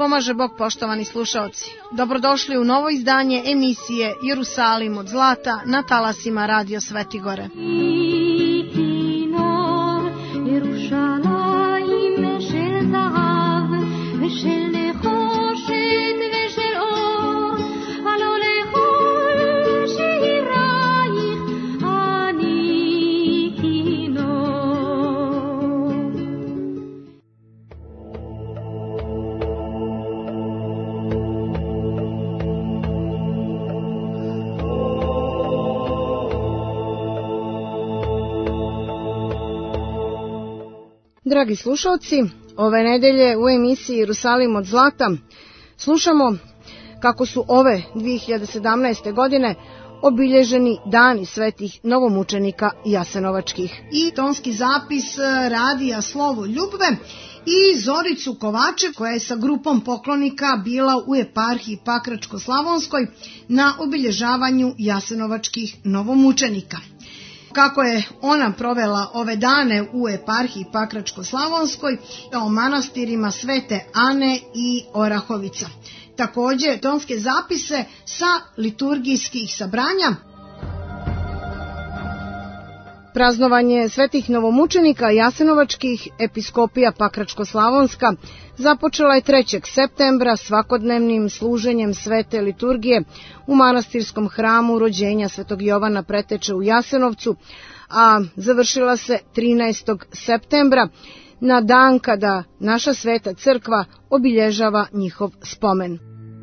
pomaže Bog, poštovani slušaoci. Dobrodošli u novo izdanje emisije Jerusalim od zlata na talasima Radio Svetigore. Dragi slušalci, ove nedelje u emisiji Jerusalim od zlata slušamo kako su ove 2017. godine obilježeni dani svetih novomučenika jasenovačkih. I tonski zapis radija Slovo Ljubve i Zoricu Kovačev, koja je sa grupom poklonika bila u eparhiji Pakračko-Slavonskoj na obilježavanju jasenovačkih novomučenika. Kako je ona provela ove dane u eparhiji Pakračko-Slavonskoj, o manastirima Svete Ane i Orahovica. Također tonske zapise sa liturgijskih sabranja. Praznovanje svetih novomučenika jasenovačkih episkopija Pakračko-Slavonska započela je 3. septembra svakodnevnim služenjem svete liturgije u manastirskom hramu rođenja Svetog Jovana Preteče u Jasenovcu, a završila se 13. septembra na dan kada naša sveta crkva obilježava njihov spomen.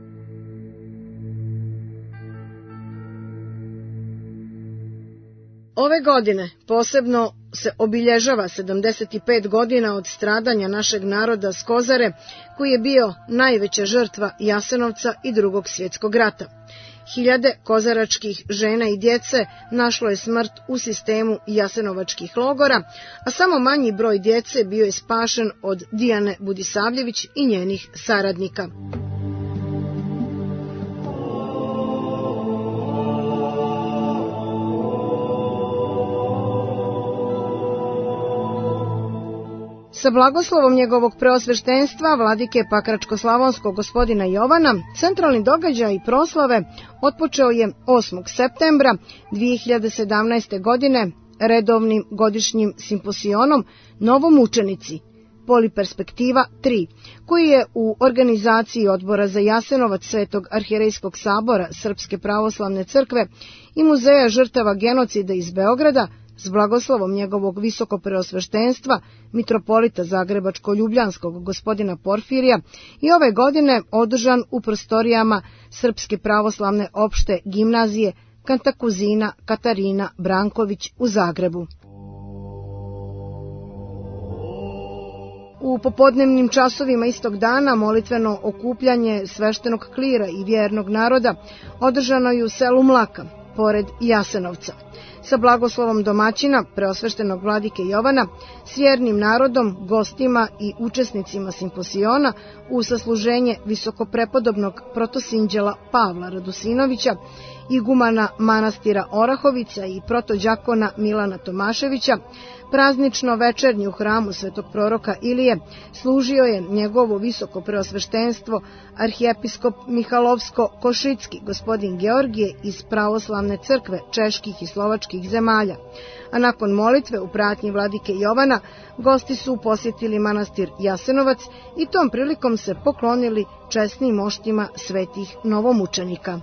Ove godine posebno se obilježava 75 godina od stradanja našeg naroda s Kozare, koji je bio najveća žrtva Jasenovca i Drugog svjetskog rata. Hiljade kozaračkih žena i djece našlo je smrt u sistemu jasenovačkih logora, a samo manji broj djece bio je spašen od Dijane Budisavljević i njenih saradnika. Sa blagoslovom njegovog preosveštenstva, vladike Pakračko-Slavonskog gospodina Jovana, centralni događaj proslave otpočeo je 8. septembra 2017. godine redovnim godišnjim simposionom Novomučenici, Poliperspektiva 3, koji je u organizaciji Odbora za Jasenovac Svetog arhijerejskog sabora Srpske pravoslavne crkve i Muzeja žrtava genocida iz Beograda s blagoslovom njegovog visokopreosveštenstva, mitropolita Zagrebačko-Ljubljanskog gospodina Porfirija, i ove godine održan u prostorijama Srpske pravoslavne opšte gimnazije Kantakuzina Katarina Branković u Zagrebu. U popodnevnim časovima istog dana molitveno okupljanje sveštenog klira i vjernog naroda održano je u selu Mlaka, pored Jasenovca. Sa blagoslovom domaćina, preosveštenog vladike Jovana, s vjernim narodom, gostima i učesnicima simposiona u sasluženje visokoprepodobnog protosinđela Pavla Radosinovića, igumana manastira Orahovica i protođakona Milana Tomaševića, praznično večernji u hramu svetog proroka Ilije služio je njegovo visoko preosveštenstvo arhijepiskop Mihalovsko-Košicki gospodin Georgije iz pravoslavne crkve čeških i slovačkih zemalja, a nakon molitve u pratnji vladike Jovana gosti su posjetili manastir Jasenovac i tom prilikom se poklonili česnim moštima svetih novomučenika.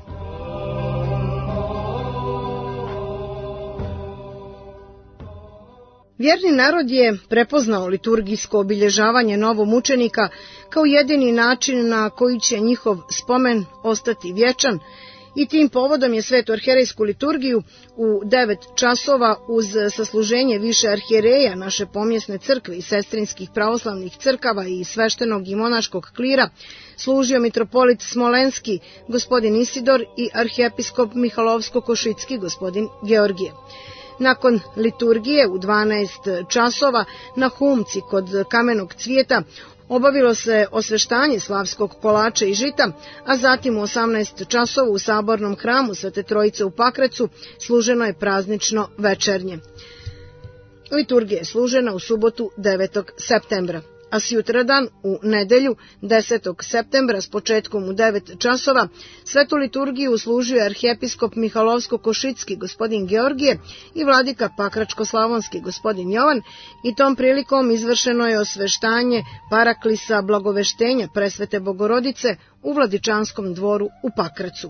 Vjerni narod je prepoznao liturgijsko obilježavanje novomučenika kao jedini način na koji će njihov spomen ostati vječan i tim povodom je svetu arhijerejsku liturgiju u 9 časova uz sasluženje više arhijereja naše pomjesne crkve i sestrinskih pravoslavnih crkava i sveštenog i monaškog klira služio mitropolit Smolenski gospodin Isidor i arhijepiskop Mihalovsko-Košicki gospodin Georgije. Nakon liturgije u 12 časova na Humci kod Kamenog cvijeta obavilo se osveštanje slavskog kolača i žita, a zatim u 18 časova u sabornom hramu Svete Trojice u Pakracu služeno je praznično večernje. Liturgija je služena u subotu 9. septembra. a sutradan u nedelju 10. septembra s početkom u 9 časova svetu liturgiju služio arhijepiskop Mihalovsko-Košicki gospodin Georgije i vladika Pakračko-Slavonski gospodin Jovan i tom prilikom izvršeno je osveštanje paraklisa blagoveštenja presvete Bogorodice u Vladičanskom dvoru u Pakracu.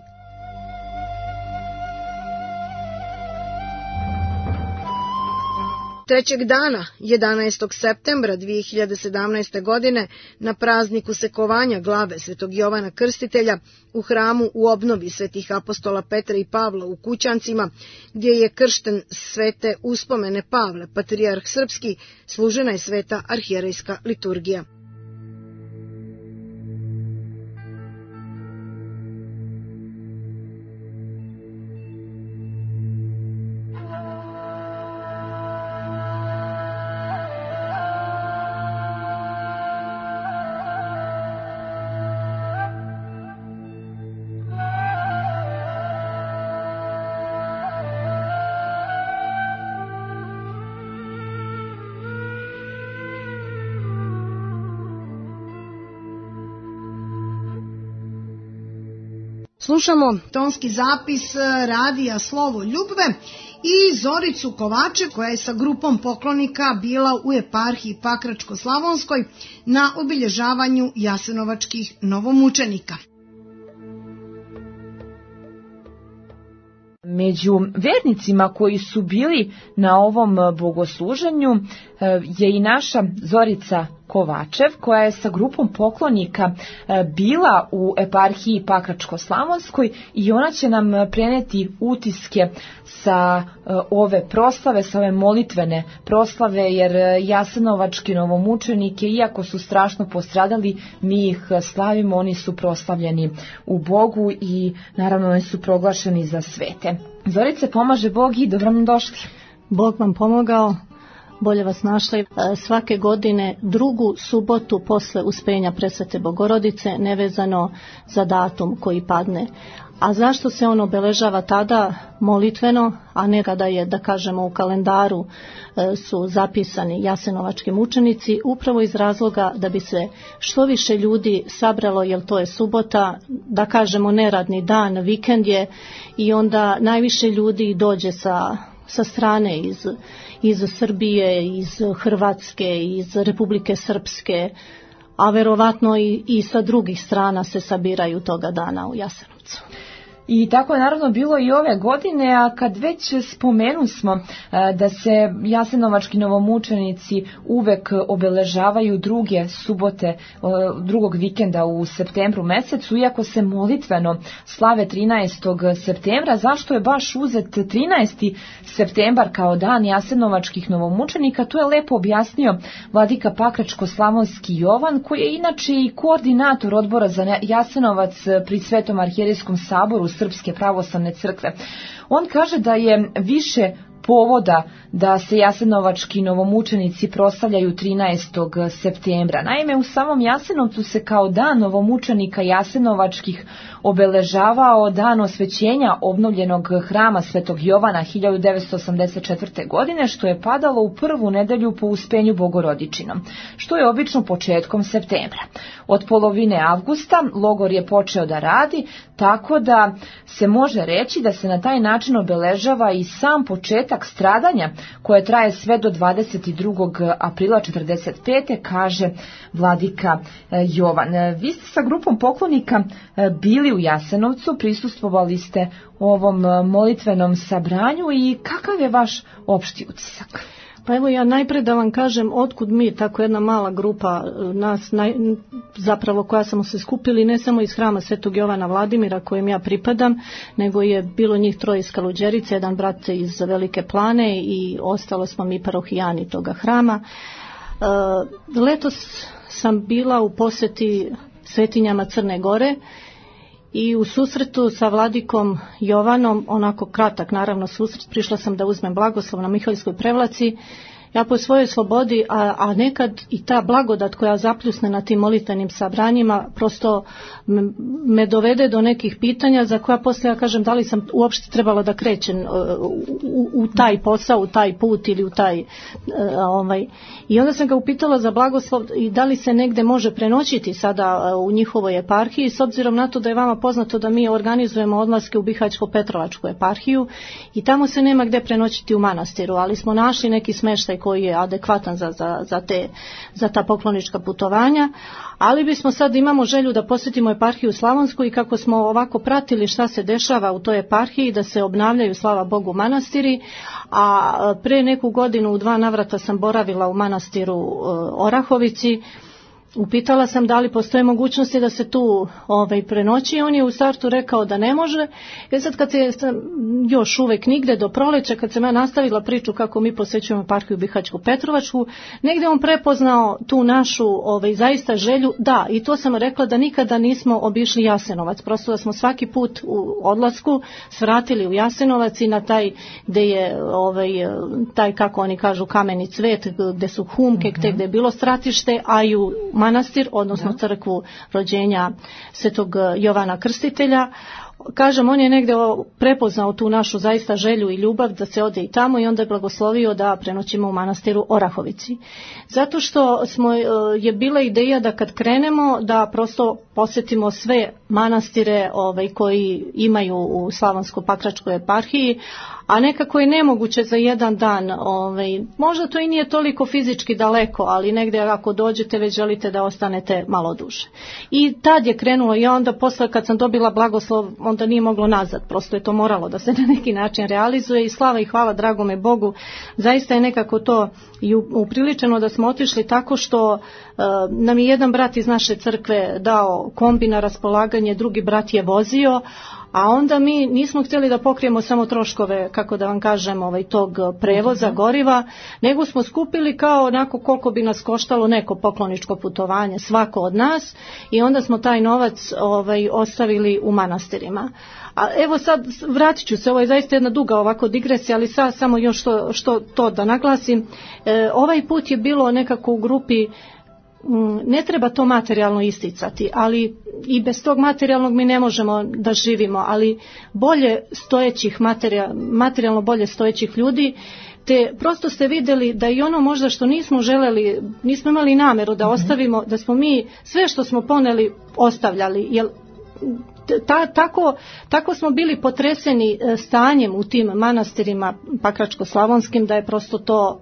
Trećeg dana, 11. septembra 2017. godine, na prazniku sekovanja glave svetog Jovana Krstitelja u hramu u obnovi svetih apostola Petra i Pavla u Kućancima, gdje je kršten svete uspomene Pavle, patrijarh srpski, služena je sveta arhijerejska liturgija. Slušamo tonski zapis radija Slovo Ljubve i Zoricu Kovačev koja je sa grupom poklonika bila u eparhiji Pakračko-Slavonskoj na obilježavanju jasenovačkih novomučenika. Među vernicima koji su bili na ovom bogosluženju je i naša Zorica Kovačev, koja je sa grupom poklonika bila u eparhiji Pakračko-Slavonskoj i ona će nam preneti utiske sa ove proslave, sa ove molitvene proslave, jer jasenovački novomučenike, iako su strašno postradali, mi ih slavimo, oni su proslavljeni u Bogu i naravno oni su proglašeni za svete. Zorice, pomaže Bog i dobro nam došli. Bog vam pomogao. Bolje vas našli. Svake godine drugu subotu posle uspenja presvete Bogorodice, nevezano za datum koji padne. A zašto se on obeležava tada molitveno, a ne kada je, da kažemo, u kalendaru su zapisani jasenovački mučenici? Upravo iz razloga da bi se što više ljudi sabralo, jer to je subota, da kažemo neradni dan, vikend je, i onda najviše ljudi dođe sa strane iz Srbije, iz Hrvatske, iz Republike Srpske, a verovatno i sa drugih strana se sabiraju toga dana u Jasenovcu. I tako je naravno bilo i ove godine, a kad već spomenu smo da se jasenovački novomučenici uvek obeležavaju druge subote, drugog vikenda u septembru mesecu, iako se molitveno slave 13. septembra, zašto je baš uzet 13. septembar kao dan jasenovačkih novomučenika? Tu je lepo objasnio vladika Pakračko-Slavonski Jovan, koji je inače i koordinator odbora za Jasenovac pri Svetom arhijerejskom saboru Srpske pravoslavne crkve. On kaže da je više povoda da se jasenovački novomučenici proslavljaju 13. septembra. Naime, u samom Jasenovcu se kao dan novomučenika jasenovačkih obeležavao dan osvećenja obnovljenog hrama Svetog Jovana 1984. godine, što je padalo u prvu nedelju po uspenju Bogorodičinom, što je obično početkom septembra. Od polovine avgusta logor je počeo da radi, tako da se može reći da se na taj način obeležava i sam početak stradanja koje traje sve do 22. aprila 1945. kaže vladika Jovan. Vi ste sa grupom poklonika bili u Jasenovcu, prisustvovali ste ovom molitvenom sabranju i kakav je vaš opšti utisak? Pa evo ja najprej da vam kažem otkud mi, tako jedna mala grupa nas, zapravo koja smo se skupili ne samo iz hrama Svetog Jovana Vladimira kojem ja pripadam, nego je bilo njih troje iz Kaluđerice, jedan brat iz Velike Plane i ostalo smo mi parohijani toga hrama. Letos sam bila u posjeti svetinjama Crne Gore i u susretu sa vladikom Jovanom, onako kratak naravno susret, prišla sam da uzmem blagoslov na Mihaljskoj prevlaci ja po svojoj slobodi, a nekad i ta blagodat koja zapljusne na tim molitvenim sabranjima prosto me dovede do nekih pitanja za koja poslije ja kažem da li sam uopšte trebala da krećem u taj posao, u taj put ili u taj i onda sam ga upitala za blagoslov i da li se negde može prenoćiti sada u njihovoj eparhiji, s obzirom na to da je vama poznato da mi organizujemo odlaske u Bihaćko-Petrovačku eparhiju i tamo se nema gde prenoćiti u manastiru, ali smo našli neki smeštaj koji je adekvatan za ta poklonička putovanja, ali bismo sad imamo želju da posjetimo eparhiju Slavonsku i kako smo ovako pratili šta se dešava u toj eparhiji, da se obnavljaju, slava Bogu, manastiri, a pre neku godinu u 2 navrata sam boravila u manastiru Orahovici. Upitala sam da li postoje mogućnosti da se tu prenoći, on je u startu rekao da ne može. Sad kad se još uvek nigde do proleća, kad sam ja nastavila priču kako mi posjećujemo eparhiju Bihaćku-Petrovačku, negde on prepoznao tu našu zaista želju, da, i to sam rekla da nikada nismo obišli Jasenovac, prosto da smo svaki put u odlasku svratili u Jasenovac i na taj gde je taj, kako oni kažu, kameni cvet, gde su humke, gde je bilo stratište, a i u manastir, odnosno crkvu rođenja Svetog Jovana Krstitelja. Kažem, on je negde prepoznao tu našu zaista želju i ljubav da se ode i tamo i onda je blagoslovio da prenoćimo u manastiru Orahovici. Zato što je bila ideja da kad krenemo da prosto posjetimo sve manastire koji imaju u Slavonsko-Pakračkoj eparhiji, a nekako je nemoguće za jedan dan. Možda to i nije toliko fizički daleko, ali negdje ako dođete već želite da ostanete malo duže. I tad je krenulo i onda posle kad sam dobila blagoslov, onda nije moglo nazad, prosto je to moralo da se na neki način realizuje i slava i hvala dragome Bogu. Zaista je nekako to i upriličeno da smo otišli tako što nam je jedan brat iz naše crkve dao kombi na raspolaganje, drugi brat je vozio, a onda mi nismo htjeli da pokrijemo samo troškove, kako da vam kažem, tog prevoza, goriva, nego smo skupili kao onako koliko bi nas koštalo neko pokloničko putovanje, svako od nas, i onda smo taj novac ostavili u manastirima. A evo sad vratit ću se, ovo je zaista jedna duga ovako digresija, ali sad samo još što to da naglasim. Ovaj put je bilo nekako u grupi, ne treba to materijalno isticati, ali i bez tog materijalnog mi ne možemo da živimo, ali bolje stojećih materijalno bolje stojećih ljudi, te prosto ste vidjeli da i ono možda što nismo želeli, nismo imali nameru da ostavimo, da smo mi sve što smo poneli ostavljali, jer tako smo bili potreseni stanjem u tim manastirima pakračko-slavonskim da je prosto to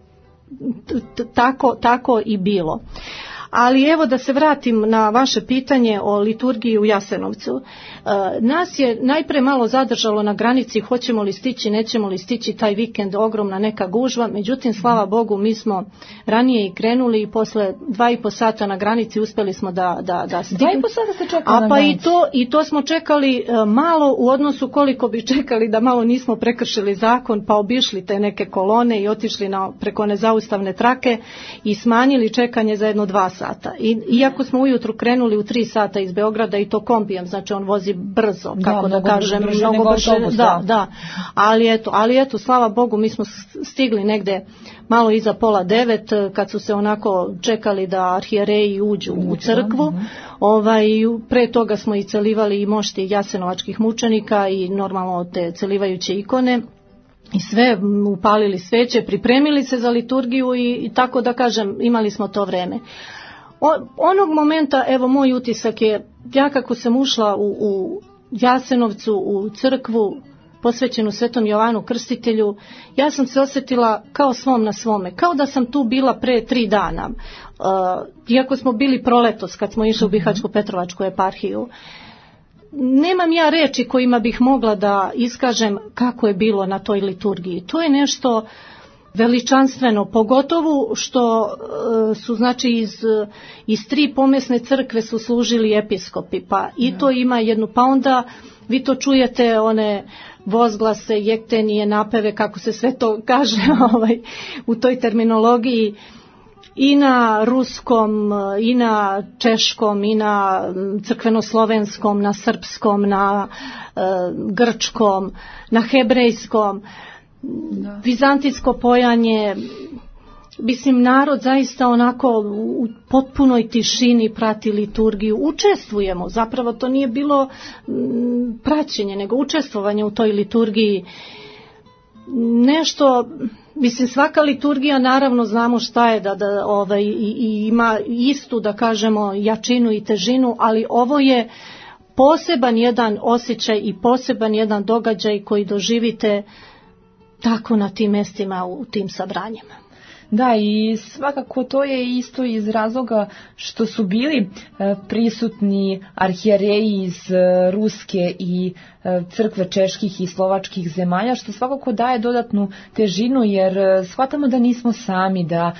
tako i bilo. Ali evo da se vratim na vaše pitanje o liturgiji u Jasenovcu. Nas je najpre malo zadržalo na granici hoćemo li stići, nećemo li stići taj vikend, ogromna neka gužva, međutim slava Bogu mi smo ranije i krenuli i posle 2,5 sata na granici uspjeli smo da stignemo. 2,5 sata ste čekali na granici? I to smo čekali malo u odnosu koliko bi čekali da malo nismo prekršili zakon pa obišli te neke kolone i otišli preko nezaustavne trake i smanjili čekanje za 1-2 sata. Iako smo ujutru krenuli u 3 sata iz Beograda i to kombijem, znači on vozi brzo, kako da kažem, mnogo brže. Da. Ali eto, slava Bogu, mi smo stigli negde malo iza 8:30 kad su se onako čekali da arhijereji uđu u crkvu. Pre toga smo i celivali i mošti jasenovačkih mučenika i normalno te celivajuće ikone. I sve upalili sveće, pripremili se za liturgiju i tako da kažem, imali smo to vreme. Onog momenta, evo moj utisak je, ja kako sam ušla u Jasenovcu, u crkvu posvećenu Svetom Jovanu Krstitelju, ja sam se osjetila kao svom na svome, kao da sam tu bila pre 3 dana, iako smo bili proletos kad smo išli u Bihaćko-Petrovačku eparhiju. Nemam ja reči kojima bih mogla da iskažem kako je bilo na toj liturgiji. To je nešto veličanstveno, pogotovo što su znači iz 3 pomesne crkve su služili episkopi, pa i to ima jednu, pa onda vi to čujete one vozglase, jektenije, napeve, kako se sve to kaže u toj terminologiji, i na ruskom, i na češkom, i na crkvenoslovenskom, na srpskom, na grčkom, na hebrejskom, vizantijsko pojanje, mislim, narod zaista onako u potpunoj tišini prati liturgiju. Učestvujemo, zapravo to nije bilo praćenje, nego učestvovanje u toj liturgiji. Nešto, mislim, svaka liturgija, naravno znamo šta je, i ima istu, da kažemo, jačinu i težinu, ali ovo je poseban jedan osjećaj i poseban jedan događaj koji doživite tako na tim mestima, u tim sabranjima. Da, i svakako to je isto iz razloga što su bili prisutni arhijereji iz ruske i crkve čeških i slovačkih zemalja, što svakako daje dodatnu težinu, jer shvatamo da nismo sami, da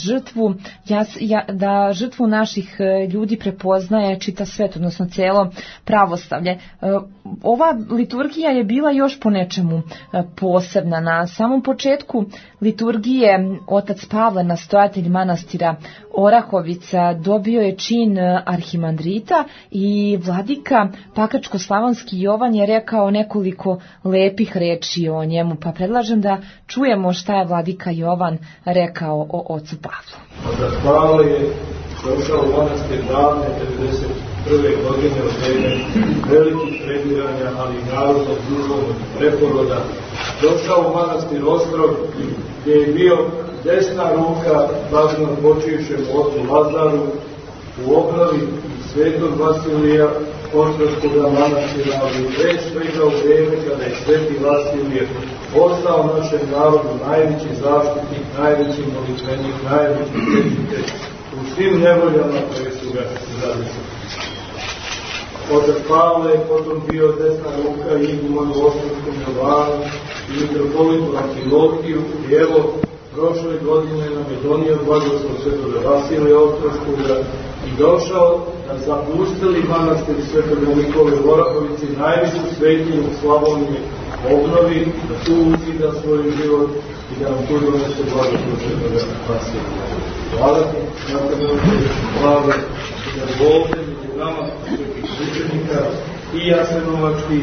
žrtvu naših ljudi prepoznaje čitav svet, odnosno cijelo pravoslavlje. Ova liturgija je bila još po nečemu posebna. Na samom početku liturgije otac Pavle, nastojatelj manastira Orahovica, dobio je čin arhimandrita i vladika Pakačko-slavonski Jovan je rekao nekoliko lepih reči o njemu, pa predlažem da čujemo šta je vladika Jovan rekao o ocu Pavlu. Otac Pavle je došao u manastir davne 1991. godine od vreme velikih prebiranja, ali i narodnog duhovnog preporoda. Došao u manastir Ostrog gdje je bio desna ruka blaženo počivšem ocu Lazaru u obnovi svetog Vasilija Ostroškog manastira, ali već stigao vrijeme kada je sveti Vasilije postao našem narodu najveći zaštitnik, najveći molitvenik, najveći tečitelj u svim nevoljama koje su ga zadesile. Otac Pavle je potom bio desna ruka igumanu Ostroškom Jovanu i mitropolitu Amfilohiju, i evo, prošle godine nam je donio blagoslov svetoga Vasilija Ostroškoga i došao da zapustili manastir svetoga Nikole u Orahovici, najvišu svetinju u Slavoniji, obnovi, da tu uzida svoj život i da nam tu donese blagoslov svetoga Vasilija. Hvala ti, hvala da je ovdje među nama svetih učenika i jasenovačkih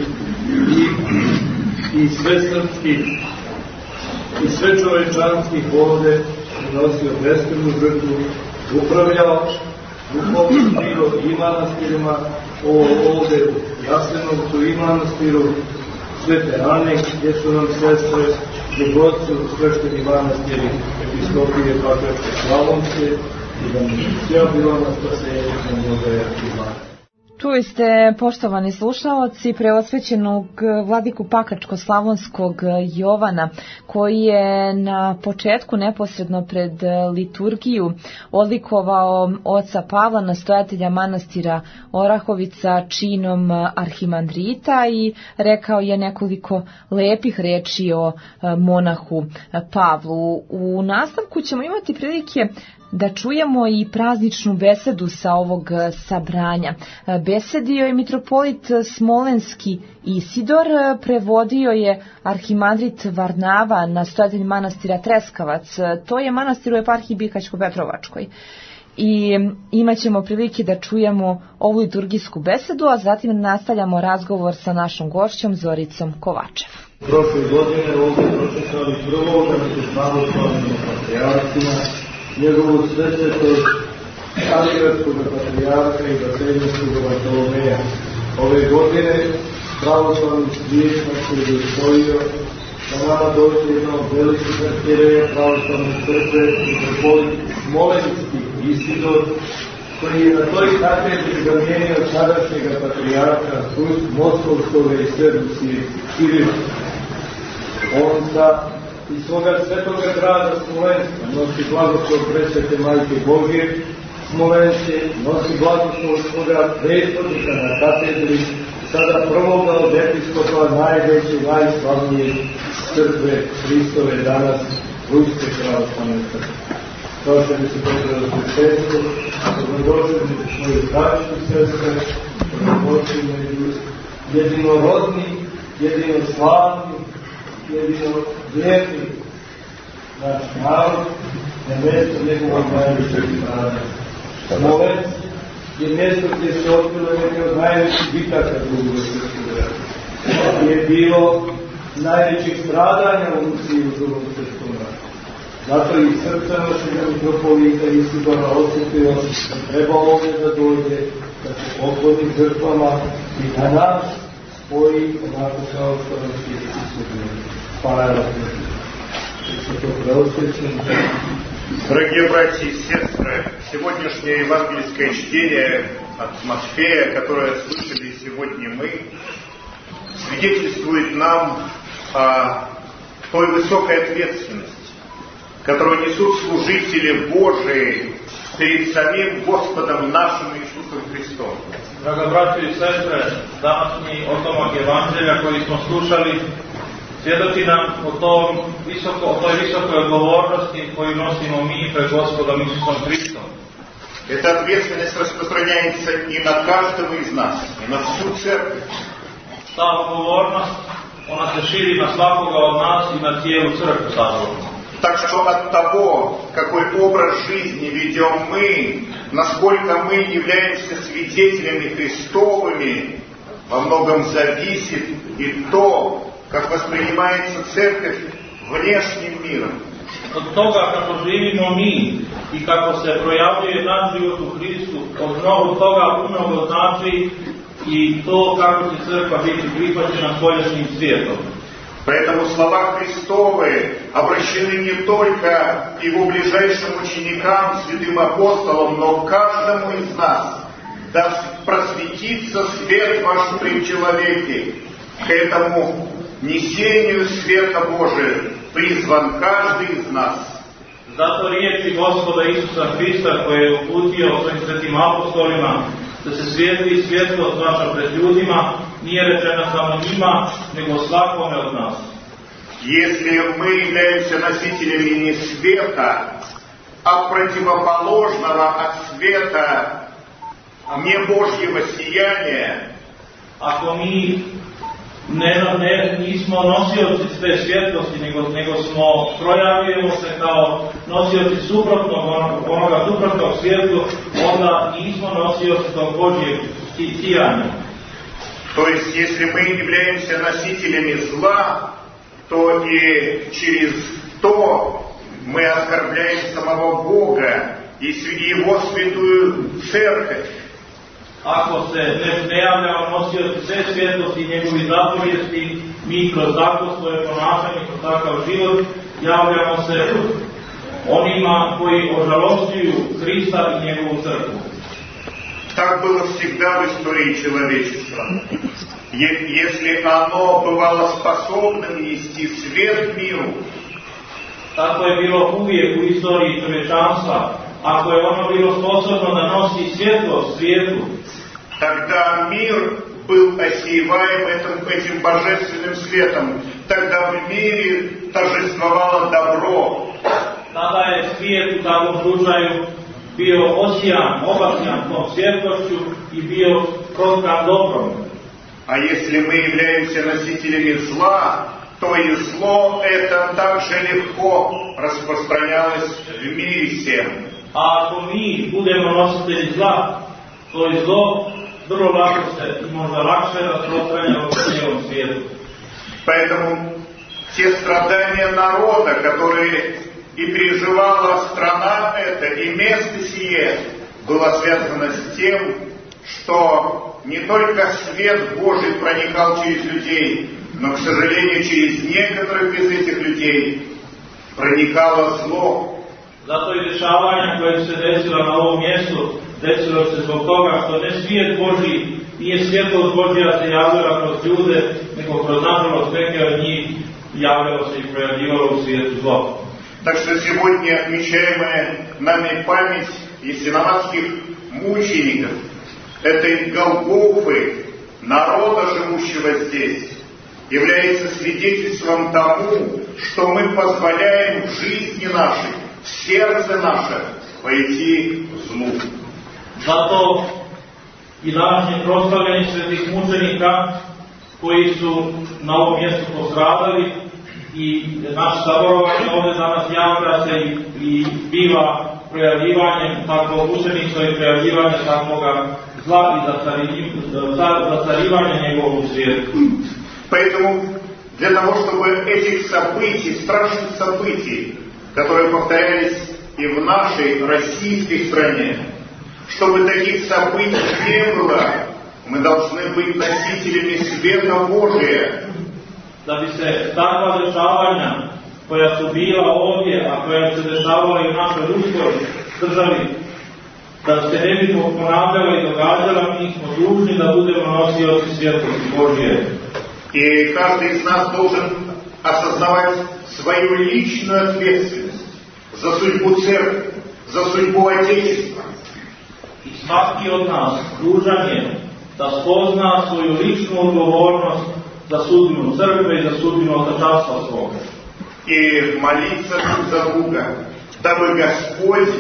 i svesrpskih i sve čovečanskih ovde nosio beskrvnu žrtvu, upravljao duhovnim život i manastirima, ovde u Jasenovcu i manastiru Svete Ane, gdje su nam sestre, gdje god su svešteni manastiri episkopije Pakačko-slavonske i da mi sve bilo na spasenje na mnogoja imana. Čuli ste, poštovani slušaoci, preosvećenog vladiku Pakačko-slavonskog Jovana, koji je na početku neposredno pred liturgiju odlikovao oca Pavla, nastojatelja manastira Orahovica, činom arhimandrita i rekao je nekoliko lepih reči o monahu Pavlu. U nastavku ćemo imati prilike da čujemo i prazničnu besedu sa ovog sabranja. Besedio je mitropolit Smolenski Isidor, prevodio je arhimandrit Varnava, nastojatelj manastira Treskavac. To je manastir u eparhiji Bihaćko-Petrovačkoj. I imat ćemo prilike da čujemo ovu liturgijsku besedu, a zatim nastavljamo razgovor sa našom gošćom Zoricom Kovačev. Prošle godine ovdje pročitali prvoga među pravoslavnim patrijarhima, njegovu svesvetost Arhivatskog patrijarha i Vaseljenskog Bartolomeja. Ove godine pravoslavni svijetnak koji je usvojio da nama dođe jedno velikih arhijereja pravoslavne crkve mitropolit Smolenski Isidor, koji je na toj katedri zamijenio sadašnjega patrijarha Moskovskog i Serbusije Kirila. On iz svoga svetoga grada Smolenska nosi blagoslov presvete Majke Božje Smolenske, nosi blagoslov svoga prethodnika na katedri, sada prvoga od episkopa najveće, najslavnije crkve Hristove danas, Ruske pravoslavne crkve. Kao što bi se potrebno svečestvo, ako smo došli među svoju braću i sestre, ako smo došli među jedinorodni, jednoslavni, jedino vjerni naš narod na mjesto njegovog najvećeg strana. Smolensk je mjesto gdje se odbilo neke od najvećih bitaka drugog svjetskog rata. Je bilo najvećih stradanja u Rusiji u drugom svjetskom ratu. Zato i srca našega mitropolita Isidora osjetio da treba ovdje da dođe, da se pokloni žrtvama i da nas spoji onako kao što nam je Isus. Hvala vam. Дорогие братья и сестры, сегодняшнее евангельское чтение от Матфея, которое слышали сегодня мы, свидетельствует нам о той высокой ответственности, которую несут служители Божии перед самим Господом нашим Иисусом Христом. Draga braćo i sestre, današnji odlomak Evanđelja koji smo slušali svjedoči nam o toj visokoj odgovornosti koju nosimo mi pred Gospodom Isusom Hristom. Эта ответственность распространяется и на каждого из нас, и на всю церковь. Ta odgovornost, ona se širi na svakoga od nas i na cijelu crkvu sabornu. Так что от того, какой образ жизни ведем мы, насколько мы являемся свидетелями Христовыми, во многом зависит и то, как воспринимается церковь внешним миром. Od toga kako živimo mi i kako se projavljuje naš život u Hristu, od mnogo toga mnogo znači i to kako će crkva biti prihvaćena spoljašnjim svijetom. Поэтому слова Христовы обращены не только к Его ближайшим ученикам, святым апостолам, но к каждому из нас. Да просветится свет ваш при человеке. К этому несению света Божия призван каждый из нас. Zato riječi Gospoda Isusa Hrista koje je uputio svojim svetim apostolima da se svijetli svjetlost vaša pred ljudima, nije rečena samo njima, nego svakome od nas. Если мы являемся носителями не света, а противоположного от света, не Божьего сияния, ako mi nismo nosioci te svjetlosti, nego smo projavljujemo se kao nosioci onoga suprotnog svjetlu, onda nismo nosioci tog Božjeg sijanja. То есть, если мы являемся носителями зла, то и через то мы оскорбляем самого Бога и Его святую церковь. Ako se ne javljamo nosioci sve svjetlosti i njegovi zapovijesti, mi kroz takvo svoje ponašanje, kroz takav život, javljamo se onima koji ožalošćuju Hrista i njegovu crkvu. Так было всегда в истории человечества. Если оно бывало способным нести свет миру, tako je bilo uvijek u istoriji čovječanstva. Ako je ono bilo sposobno da nosi svjetlost svijetu, тогда мир был осеиваем этим божественным светом. Тогда в мире торжествовало добро. Tada je svijet u takvom slučaju bio osijan, obasjan tom svjetlošću i bio protkan dobrom. А если мы являемся носителями зла, то и зло это также легко распространялось в мире всем. A ako mi budemo nositelji zla, to je zlo vrlo lako se i možda lakše rasprostranja u cijelom svijetu. Поэтому те страдания народа, которые и переживала страна эта, и место сие, было связано с тем, что не только свет Божий проникал через людей, но, к сожалению, через некоторых из этих людей проникало зло. Zato i dešavanja koje se desilo na ovom mjestu, desilo se zbog toga što ne svijet Božji, nije svjetlost Božja se javljala kroz ljude, nego kroz nažalost neke od njih javljalo se i projavljivalo u svijetu zlo. Так что сегодня отмечаемая нами память есеноматских мучеников, этой Голгофы, народа, живущего здесь, является свидетельством тому, что мы позволяем в жизни нашей, в сердце наше пойти злу. Zato i današnje proslavljanje svetih mučenika koji su na ovom mjestu postradali i naš saborovanje ovdje danas javlja se i biva projavljivanjem takvog učenika i projavljivanje takvoga zla i zastarivanje njegovog svijetu. Поэтому для того, чтобы этих событий, страшных событий, которые повторялись и в нашей российской стране. Чтобы таких событий не было, мы должны быть носителями света Божия. Da bi se takva dešavanja koja su bila ovdje, a koja se dešavala i u našoj ruskoj državi, da se ne bi ponavljala i događala, mi smo dužni da budemo nosioci svjetlosti Божьей. И каждый из нас должен осознавать свою личную ответственность за судьбу церкви, за судьбу Отечества. I svaki od nas dužan je da spozna svoju ličnu odgovornost za sudbinu crkve i za sudbinu otačanstva svoga. И молиться друг за друга, дабы Господь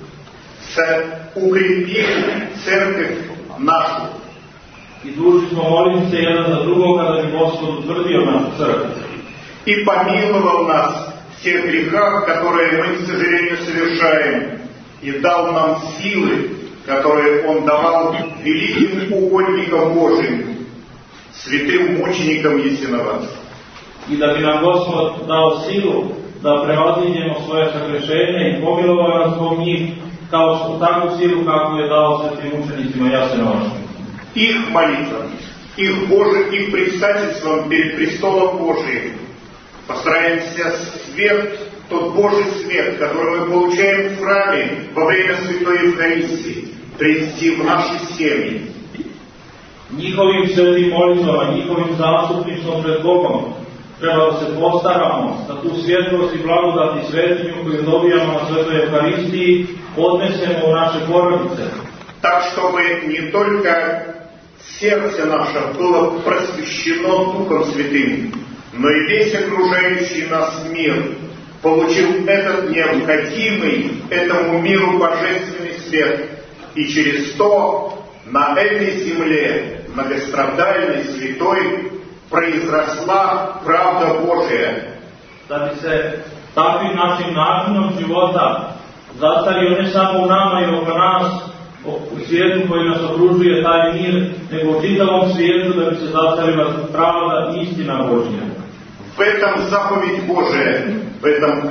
укрепил церковь нашу. I dužni smo moliti se jedan za drugoga da bi Gospod utvrdio našu crkvu. И помиловал нас в тех грехах, которые мы, к сожалению, совершаем, и дал нам силы, которые Он давал великим угодникам Божьим, святым мученикам Ясиноватцам. I da bi nam Gospod dao silu da prevaziđemo svoje sagrešenje i pomilovao nas zbog njih, kao takvu silu kako je dao svetim učenicima Jasenovačkim. Их молитвам, их предстательством перед престолом Божиим постараемся свет, тот Божий свет, который мы получаем в храме во время Святой Евхаристии, принести в наши семьи. Njihovim svetim molitvama, njihovim zastupništvom pred Bogom treba da se postaramo da tu svjetlost i blagodat i svetinju koju dobijamo na Svetoj Evharistiji odnesemo u naše porodice. Так, чтобы не только сердце наше было просвещено Духом Святым, но и весь окружающий нас мир получил этот необходимый этому миру божественный свет, и через то на этой земле, многострадальной, святой, произросла правда Божия. Da bi se takvim našim načinom života zastario ne samo u nama i oko nas, u svijetu koji nas okružuje taj mir, nego u čitavom svijetu da bi se zastavila pravda i istina Božja. В этом заповедь Божия, в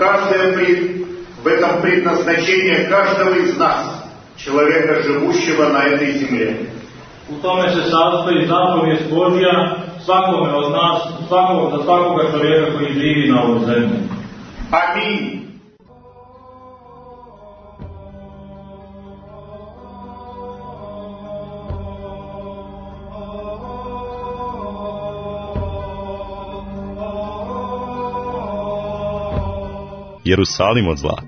этом предназначение каждого из нас, человека, живущего на этой земле. U tome se sastoji zapovijest Božja svakome od nas, za svakoga čovjeka koji živi na ovoj zemlji. Аминь. Jerusalim od zlata.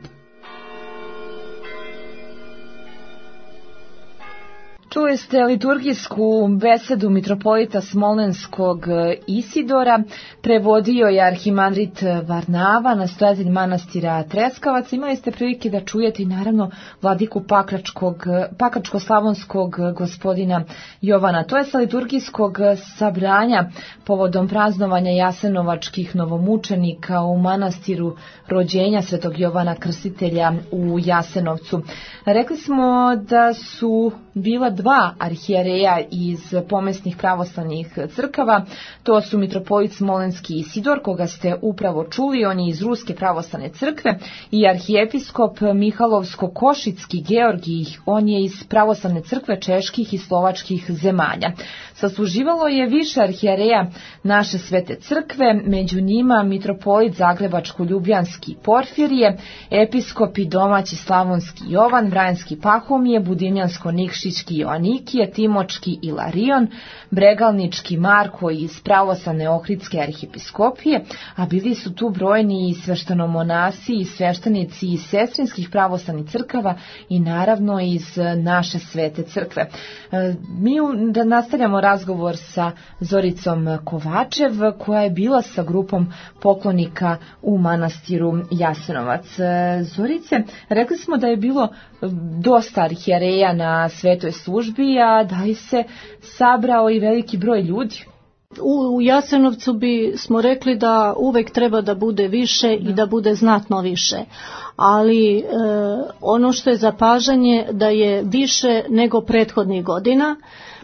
Čuli ste liturgijsku besedu mitropolita Smolenskog Isidora, prevodio je arhimandrit Varnava, nastojatelj manastira Treskavac. Imali ste prilike da čujete i naravno vladiku Pakračko-slavonskog gospodina Jovana. To je sa liturgijskog sabranja povodom praznovanja jasenovačkih novomučenika u manastiru rođenja Svetog Jovana Krstitelja u Jasenovcu. Rekli smo da su bila dva arhijereja iz pomesnih pravoslavnih crkava. To su mitropolit Smolenski Isidor, koga ste upravo čuli, on je iz Ruske pravoslavne crkve, i arhijepiskop Mihalovsko-Košicki Georgij, on je iz pravoslavne crkve čeških i slovačkih zemalja. Sasluživalo je više arhijereja naše svete crkve, među njima mitropolit Zagrebačko-Ljubljanski Porfirije, episkopi domaći Slavonski Jovan, Vranjski Pahomije, Budimljansko-Nikšićki Joanikije, Timočki Ilarion, Bregalnički Marko iz pravoslavne Ohridske arhijepiskopije, a bili su tu brojni i sveštenomonasi i sveštenici iz sestrinskih pravoslavnih crkava i naravno iz naše svete crkve. Mi da nastavljamo razgovor sa Zoricom Kovačev, koja je bila sa grupom poklonika u manastiru Jasenovac. Zorice, rekli smo da je bilo dosta arhijereja na svetoj službi, a da li se sabrao i veliki broj ljudi? U Jasenovcu smo rekli da uvek treba da bude više i da bude znatno više. Ali ono što je zapažanje da je više nego prethodnih godina.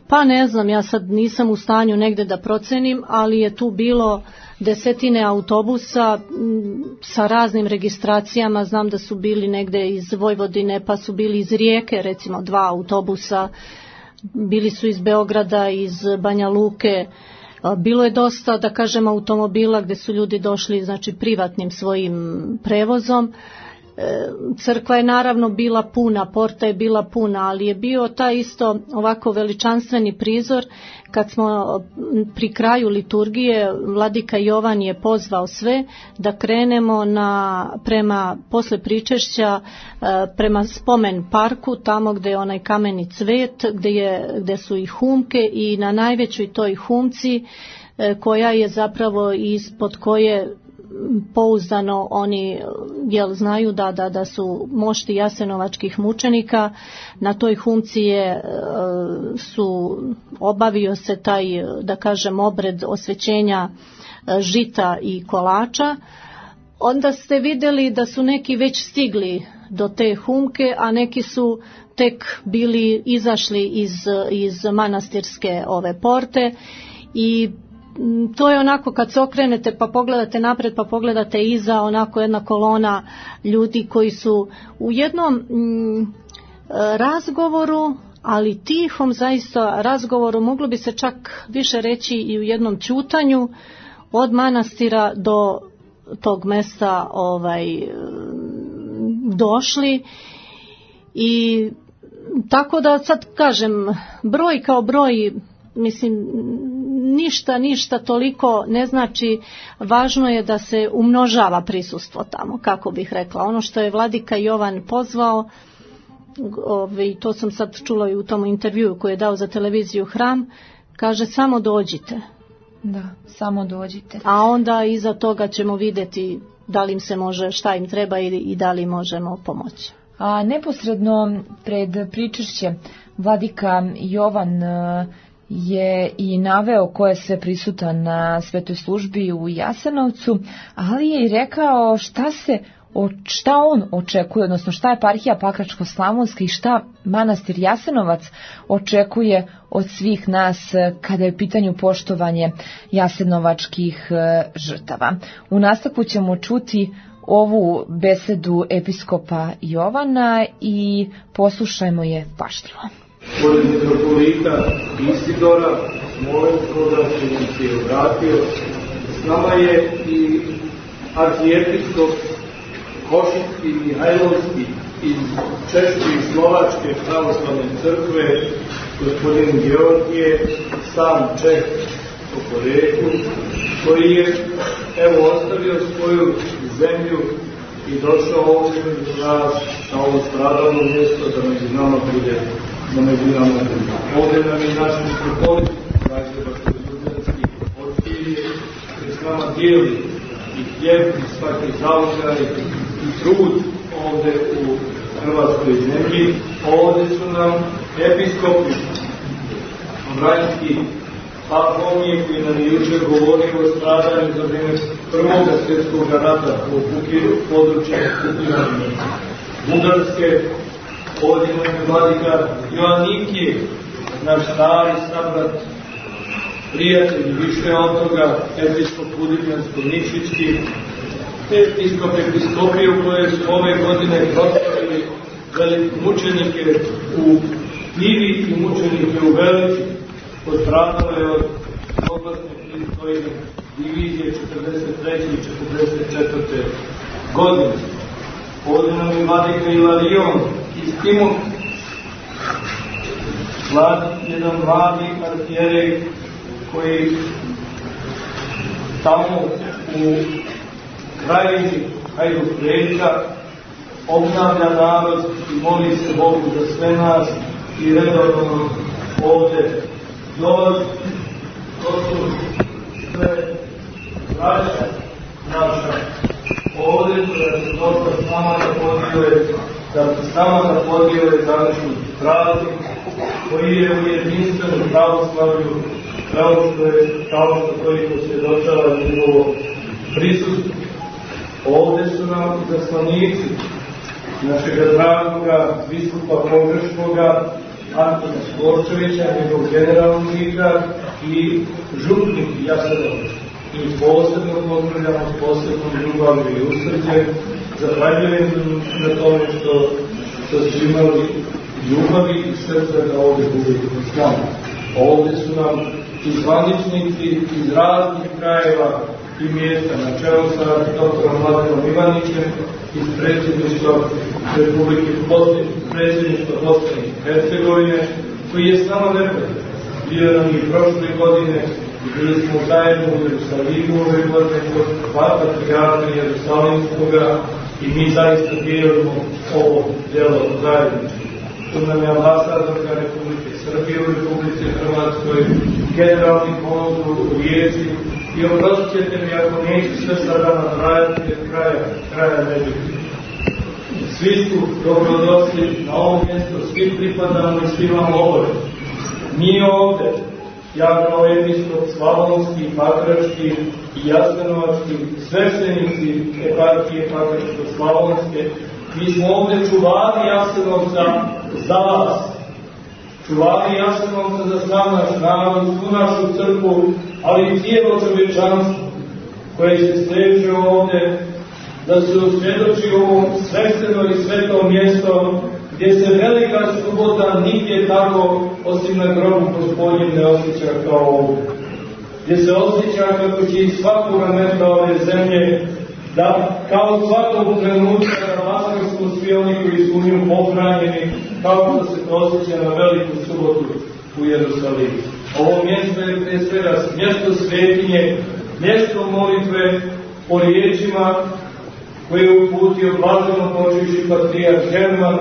Pa ne znam, ja sad nisam u stanju negde da procenim, ali je tu bilo desetine autobusa sa raznim registracijama. Znam da su bili negde iz Vojvodine, pa su bili iz Rijeke, recimo 2 autobusa, bili su iz Beograda, iz Banja Luke. Bilo je dosta, da kažem, automobila gde su ljudi došli, znači, privatnim svojim prevozom. Crkva je naravno bila puna, porta je bila puna, ali je bio taj isto ovako veličanstveni prizor kad smo pri kraju liturgije, vladika Jovan je pozvao sve da krenemo prema posle pričešća prema spomen parku, tamo gde je onaj kameni cvet, gde su i humke, i na najvećoj toj humci koja je zapravo ispod koje pouzdano oni znaju da su mošti jasenovačkih mučenika. Na toj humci obavio se taj, da kažem, obred osvećenja žita i kolača. Onda ste vidjeli da su neki već stigli do te humke, a neki su tek bili izašli iz manastirske ove porte, i to je onako kad se okrenete pa pogledate napred pa pogledate iza, onako jedna kolona ljudi koji su u jednom razgovoru, ali tihom zaista razgovoru, moglo bi se čak više reći i u jednom ćutanju, od manastira do tog mesta došli. I tako da sad kažem, broj kao broj, mislim, ništa toliko ne znači. Važno je da se umnožava prisustvo tamo, kako bih rekla. Ono što je vladika Jovan pozvao, to sam sad čula i u tom intervjuu koji je dao za televiziju Hram, kaže samo dođite. Da, samo dođite. A onda iza toga ćemo vidjeti da li im se može, šta im treba i da li možemo pomoći. A neposredno pred pričešće vladika Jovan je i naveo ko je sve prisutan na svetoj službi u Jasenovcu, ali je i rekao šta on očekuje, odnosno šta je eparhija Pakračko-Slavonska i šta manastir Jasenovac očekuje od svih nas kada je u pitanju poštovanje jasenovačkih žrtava. U nastavku ćemo čuti ovu besedu episkopa Jovana i poslušajmo je pažljivo. Pored metropolita Isidora Smolenskoga koji nam se je obratio, s nama je i arhijepiskop Košički i Mihajlovski iz Češke i Slovačke pravoslavne crkve, gospodin Georgije, sam Čeh po poreklu, koji je ostavio svoju zemlju i došao ovdje među nas na ovo stradalno mjesto da među nama bude. Ovdje nam je naš mitropolit Zagrebački Ljubljanski Porfirije, koji s nama dijeli i hljeb i svaki zalogaj i trud ovdje u Hrvatskoj zemlji. Ovdje su nam episkopi Vranjski Pahomije, koji nam je jučer govorio o stradanju za vrijeme Prvog svjetskog rata u području Bugarske. Ovdje nam je vladika Joannikije, naš stari sabrat, prijatelj, više od toga, episkop Budimljansko-Nikšićki, episkop episkopije u kojoj su ove godine proslavili velike mučenike u Nivi i mučenike u Velici, postradale od oblasne Hristovine divizije 43. i 44. godine. Ovdje nam je vladika Ilarion iz Timok, jedan mladi arhijerej koji tamo u krajini Hajduk-Rijeka obnavlja narod i moli se Bogu za sve nas i redovno ovdje dolazi. To su sve braća naša ovdje koja se došla s nama da podijele današnji praznik koji je u jedinstvenom pravoslavlju kao što toliko svjedočava njegovo prisustvo. Ovdje su nam zaslanici našega dragoga biskupa Pogreškoga Antona Skorčevića, njegov generalni vikar i župnik Jasenovac. I posebno pozdravljamo, posebno ljubavi i usrđe, zahvaljujem na tome što su imali ljubavi i srca da ovdje budu s nama. Ovdje su nam i zvaničnici iz raznih krajeva i mjesta, na čelu sa dr. Mladenom Ivanićem iz predsjedništva Republike predsjedništva Bosne i Hercegovine, koji je s nama neprijatelj. Bio nam i prošle godine i bili smo zajedno u Jerusalimu ove godine kod patrijarha Jerusalimskoga i mi zaista dijelimo ovo djelo zajednički. Tu nam je ambasadorka Republike Srbije u Republici Hrvatskoj, generalni konzul u Rijeci i oprostit ćete mi ako neću sve sada nabrajati jer kraja ne biti. Svi su dobrodošli na ovo mjesto, svi pripadamo i svi imamo obavez. Mi ovdje, ja kao episkop Slavonski, Pakrački i Jasenovački, sveštenici eparhije Pakračko-Slavonske, mi smo ovdje čuvari Jasenovca za vas. Čuvari Jasenovca za sam naš narod, svu našu crkvu, ali i cijelo čovječanstvo koje se steže ovdje, da se osvjedoči ovom svešteno i sveto mjesto gdje se velika subota nigdje tako osim na grobu Gospodnjem ne osjeća kao ovdje. Gdje se osjeća kako će i svaku rameta ove zemlje da kao svakog trenutka na Vaskrsku svi oni koji su u njim pohranjeni, kako da se to osjeća na veliku subotu u Jerusalimu. Ovo mjesto je prije svega mjesto svetinje, mjesto molitve po riječima koje je uputio blaženo počivši patrijarh Herman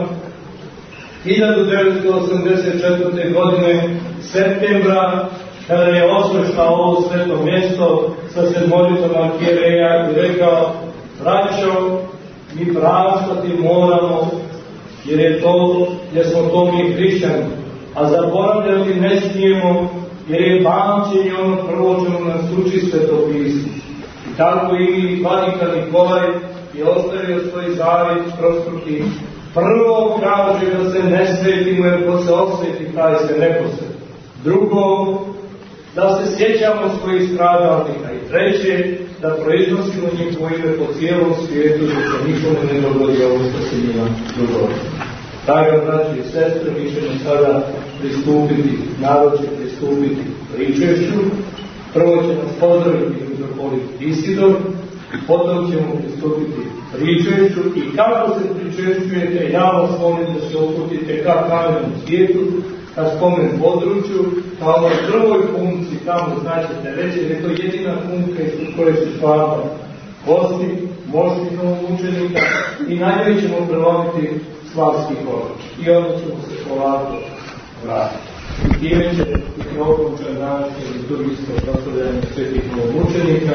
1984. godine septembra, kada je osveštao ovo sveto mjesto sa sedmoricom arhijereja i rekao: braćo, mi praštati moramo jer smo to mi hrišćani, a zaboravljati ne smijemo jer je pamćenje ono prvo čemu nas uči Sveto pismo. I tako i vladika Nikolaj je ostavio svoj zavjet prostruki. Prvo kaže da se ne svetimo jer ko se osveti taj se ne posveti. Drugo, da se sjećamo svojih stradalnika. I treće, da proiznosimo njihovo ime po cijelom svijetu da se nikome ne dogodi ovo što se njima dogodi. Tako, braći i sestre, mi ćemo sada pristupiti, narod će pristupiti pričešću. Prvo će nas pozdraviti mitropolit Isidor, potom ćemo pristupiti pričešću i kako se pričešćujete, ja vas molim da se uputite ka kamenom svijetu, ka spomen području, ka onoj prvoj funkciji, tamo značite reći, jer je to jedina funkcija iz koje se stvarno gosti, mošti novomučenika i na njoj ćemo prelomiti slavski hod. I onda ćemo se polako vratiti. I time će biti okončan današnje liturgijsko proslavljanje svetih novomučenika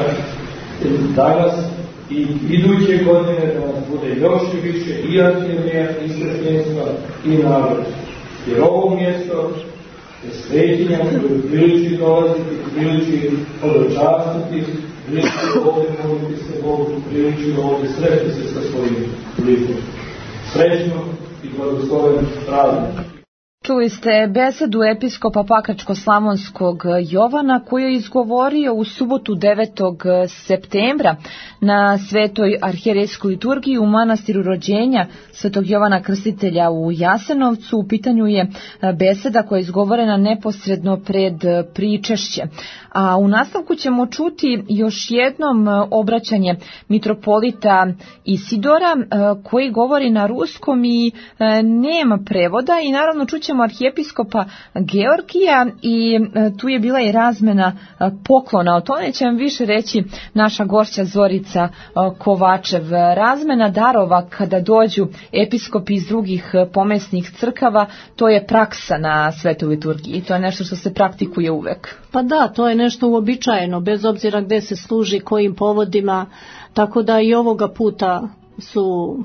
danas i iduće godine da nas bude još i više i arhijerija, i sveštenstva, i narod. Jer ovo mjesto je svetinja koju priliči dolaziti, priliči hodočastiti, priliči ovdje moliti se Bogu, priliči ovdje sresti se sa svojim bližnjim. Srećno i blagosloven praznik. Čuli ste besedu episkopa Pakračko-Slavonskog Jovana koju je izgovorio u subotu 9. septembra na Svetoj arhijerejskoj liturgiji u manastiru Rođenja Svetog Jovana Krstitelja u Jasenovcu. U pitanju je beseda koja je izgovorena neposredno pred pričešće. A u nastavku ćemo čuti još jednom obraćanje mitropolita Isidora koji govori na ruskom i nema prevoda i naravno čućemo arhijepiskopa Georgija i tu je bila i razmena poklona. O tome će vam više reći naša gošća Zorica Kovačev. Razmena darova kada dođu episkopi iz drugih pomesnih crkava, to je praksa na Svetoj liturgiji. To je nešto što se praktikuje uvek. Pa da, to je nešto uobičajeno, bez obzira gdje se služi, kojim povodima, tako da i ovoga puta su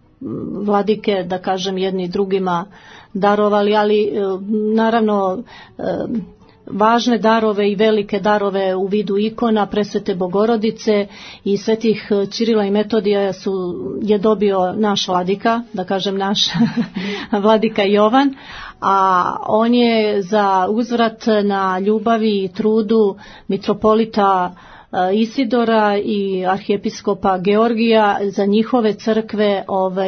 vladike, da kažem, jedni drugima darovali, ali naravno važne darove i velike darove u vidu ikona Presvete Bogorodice i svetih Ćirila i Metodija je dobio naš vladika, da kažem naš vladika Jovan, a on je za uzvrat na ljubavi i trudu mitropolita Isidora i arhijepiskopa Georgija za njihove crkve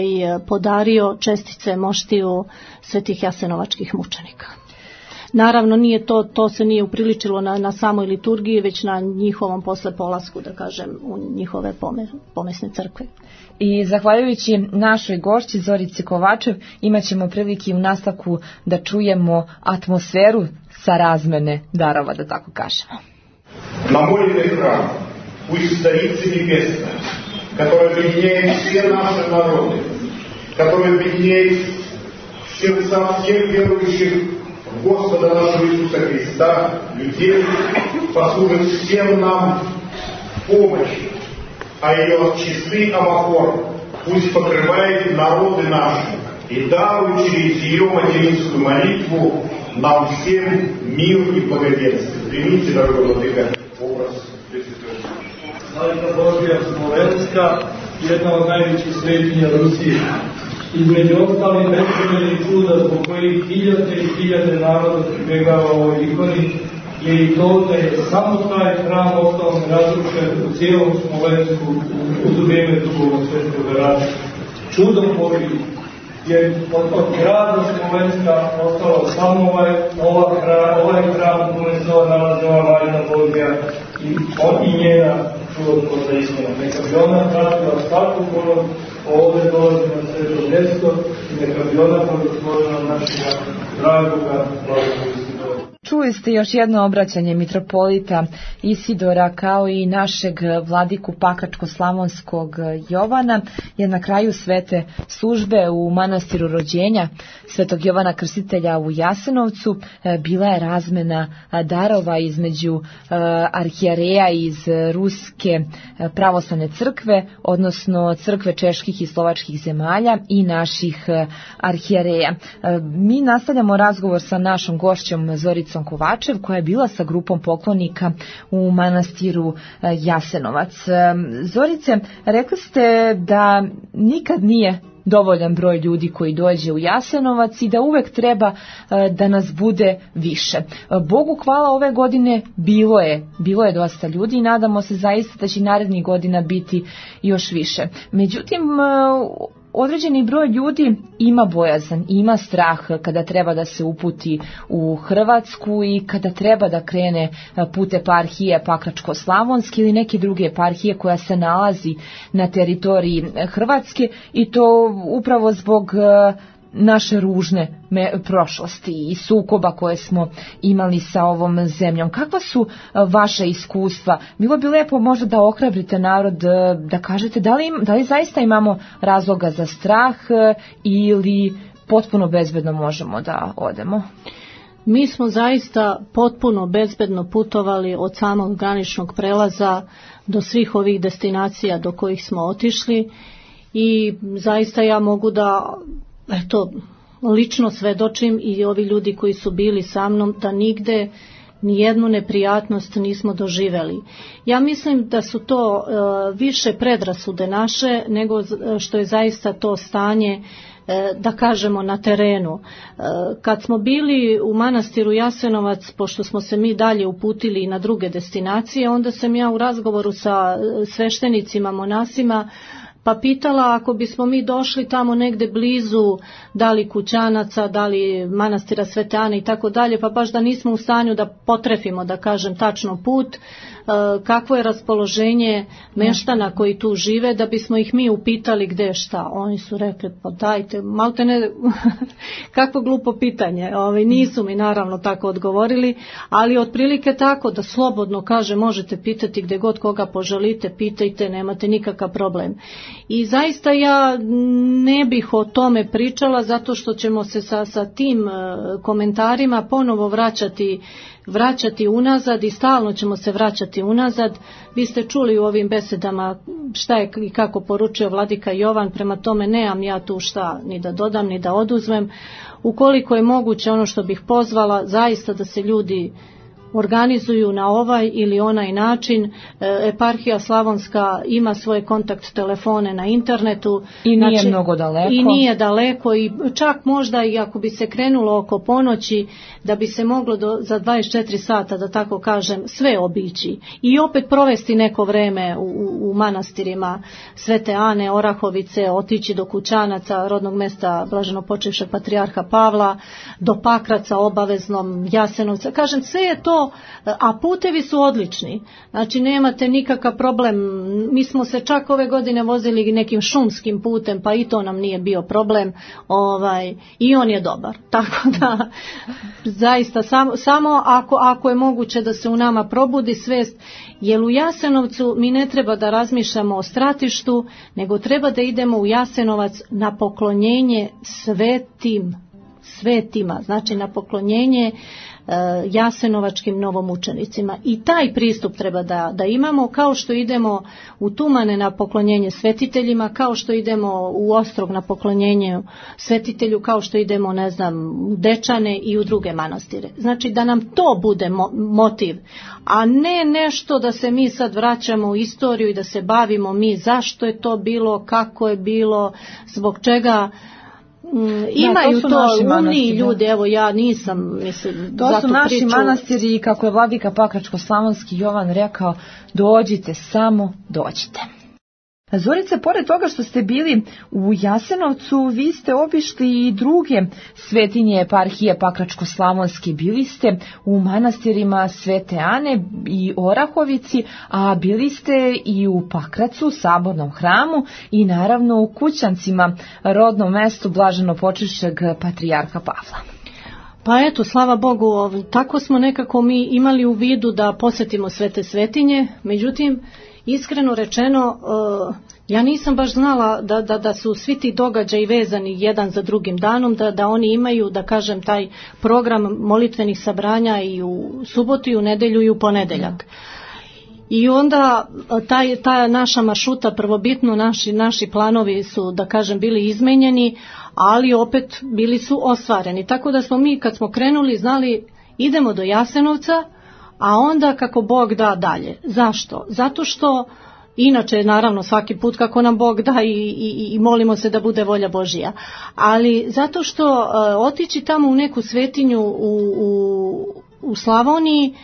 podario čestice moštiju svetih jasenovačkih mučenika. Naravno nije to se nije upriličilo na samoj liturgiji, već na njihovom posle polasku, da kažem, u njihove pomesne crkve. I zahvaljujući našoj gošći Zorici Kovačev imat ćemo prilike u nastavku da čujemo atmosferu sa razmene darova, da tako kažemo. На молитве храм пусть стоит Небесная, которая объединяет все наши народы, которая объединяет сердца всех верующих в Господа нашего Иисуса Христа, людей, послужит всем нам помощью, а ее часы Амафор пусть покрывает народы наши и дарует через ее материнскую молитву нам всем мир и благоденствие. Примите, дорогой владыка, образ Пресвятой. Majka Božja Smolenska, jedna od najvećih svetinja Rusije. Između ostalih predstavljenih čuda zbog kojih hiljade i hiljade naroda pribegava ovoj ikoni je i to da je samo taj hram ostao nerazrušen u cijelom Smolensku u vrijeme Drugog svjetskog rata. Čudom Božjim je od grada Smolenska ostalo samo ovaj hram u kome se nalazi ova Majka Božja i njena čudotvorna istina. Neka bi ona pratila svaku ponovno ovdje dolazi na sveto mjesto i neka bi ona blagoslovila našega dragoga Blagoga Isidora. Čuli ste još jedno obraćanje mitropolita Isidora kao i našeg vladiku Pakračko-slavonskog Jovana, jer na kraju svete službe u manastiru rođenja svetog Jovana Krstitelja u Jasenovcu bila je razmena darova između arhijereja iz Ruske pravoslavne crkve, odnosno crkve čeških i slovačkih zemalja i naših arhijereja. Mi nastavljamo razgovor sa našom gošćom Zoricom Kovačev, koja je bila sa grupom poklonika u manastiru Jasenovac. Zorice, rekli ste da nikad nije dovoljan broj ljudi koji dođe u Jasenovac i da uvek treba da nas bude više. Bogu hvala, ove godine bilo je dosta ljudi i nadamo se zaista da će narednih godina biti još više. Međutim, određeni broj ljudi ima bojazan, ima strah kada treba da se uputi u Hrvatsku i kada treba da krene put eparhije Pakračko-slavonske ili neke druge eparhije koja se nalazi na teritoriji Hrvatske, i to upravo zbog naše ružne prošlosti i sukoba koje smo imali sa ovom zemljom. Kakva su vaša iskustva? Bilo bi lepo možda da ohrabrite narod, da kažete da li zaista imamo razloga za strah ili potpuno bezbedno možemo da odemo? Mi smo zaista potpuno bezbedno putovali od samog graničnog prelaza do svih ovih destinacija do kojih smo otišli i zaista ja mogu da lično svedočim i ovi ljudi koji su bili sa mnom da nigde nijednu neprijatnost nismo doživjeli. Ja mislim da su to više predrasude naše nego što je zaista to stanje, da kažemo, na terenu. Kad smo bili u manastiru Jasenovac, pošto smo se mi dalje uputili na druge destinacije, onda sam ja u razgovoru sa sveštenicima, monasima, pa pitala ako bismo mi došli tamo negde blizu, da li Kućanaca, da li manastira Svete Ane i tako dalje, pa baš da nismo u stanju da potrefimo, da kažem, tačno put, kakvo je raspoloženje meštana koji tu žive, da bismo ih mi upitali gde šta. Oni su rekli, pa dajte, malte ne, kakvo glupo pitanje. Nisu mi naravno tako odgovorili, ali otprilike tako da slobodno kaže, možete pitati gde god koga poželite, pitajte, nemate nikakav problem. I zaista ja ne bih o tome pričala zato što ćemo se sa tim komentarima ponovo vraćati unazad i stalno ćemo se vraćati unazad. Vi ste čuli u ovim besedama šta je i kako poručio vladika Jovan, prema tome nemam ja tu šta ni da dodam ni da oduzmem. Ukoliko je moguće, ono što bih pozvala, zaista da se ljudi organizuju na ovaj ili onaj način. Eparhija Slavonska ima svoje kontakt telefone na internetu. I nije mnogo daleko. I nije daleko i čak možda i ako bi se krenulo oko ponoći da bi se moglo za 24 sata, da tako kažem, sve obići. I opet provesti neko vreme u manastirima Svete Ane, Orahovice, otići do Kućanaca, rodnog mesta blaženopočivšeg patrijarha Pavla, do Pakraca obaveznom, Jasenovca. Kažem, sve je to, a putevi su odlični. Znači, nemate nikakav problem. Mi smo se čak ove godine vozili nekim šumskim putem, pa i to nam nije bio problem. I on je dobar. Tako da, zaista, samo ako je moguće da se u nama probudi svest, jer u Jasenovcu mi ne treba da razmišljamo o stratištu, nego treba da idemo u Jasenovac na poklonjenje svetima, znači na poklonjenje jasenovačkim novomučenicima. I taj pristup treba da imamo, kao što idemo u Tumane na poklonjenje svetiteljima, kao što idemo u Ostrog na poklonjenje svetitelju, kao što idemo, u Dečane i u druge manastire. Znači da nam to bude motiv, a ne nešto da se mi sad vraćamo u istoriju i da se bavimo mi zašto je to bilo, kako je bilo, zbog čega. Imaju to umni ljudi, evo ja nisam, to su naši manastiri, kako je vladika Pakračko-slavonski Jovan rekao, dođite, samo dođite. Zorice, pored toga što ste bili u Jasenovcu, vi ste obišli i druge svetinje eparhije Pakračko-slavonske. Bili ste u manastirima Svete Ane i Orahovici, a bili ste i u Pakracu, sabornom hramu i naravno u Kućancima, rodnom mestu blaženopočivšeg patrijarha Pavla. Pa eto, slava Bogu, tako smo nekako mi imali u vidu da posjetimo sve te svetinje, međutim, iskreno rečeno, ja nisam baš znala da su svi ti događaji vezani jedan za drugim danom, da oni imaju, da kažem, taj program molitvenih sabranja i u subotu i u nedjelju i u ponedeljak. I onda ta naša maršruta, prvobitno naši planovi su, da kažem, bili izmenjeni, ali opet bili su ostvareni. Tako da smo mi, kad smo krenuli, znali idemo do Jasenovca, a onda kako Bog da dalje. Zašto? Zato što, inače naravno svaki put kako nam Bog da i molimo se da bude volja Božija, ali zato što otići tamo u neku svetinju u Slavoniji,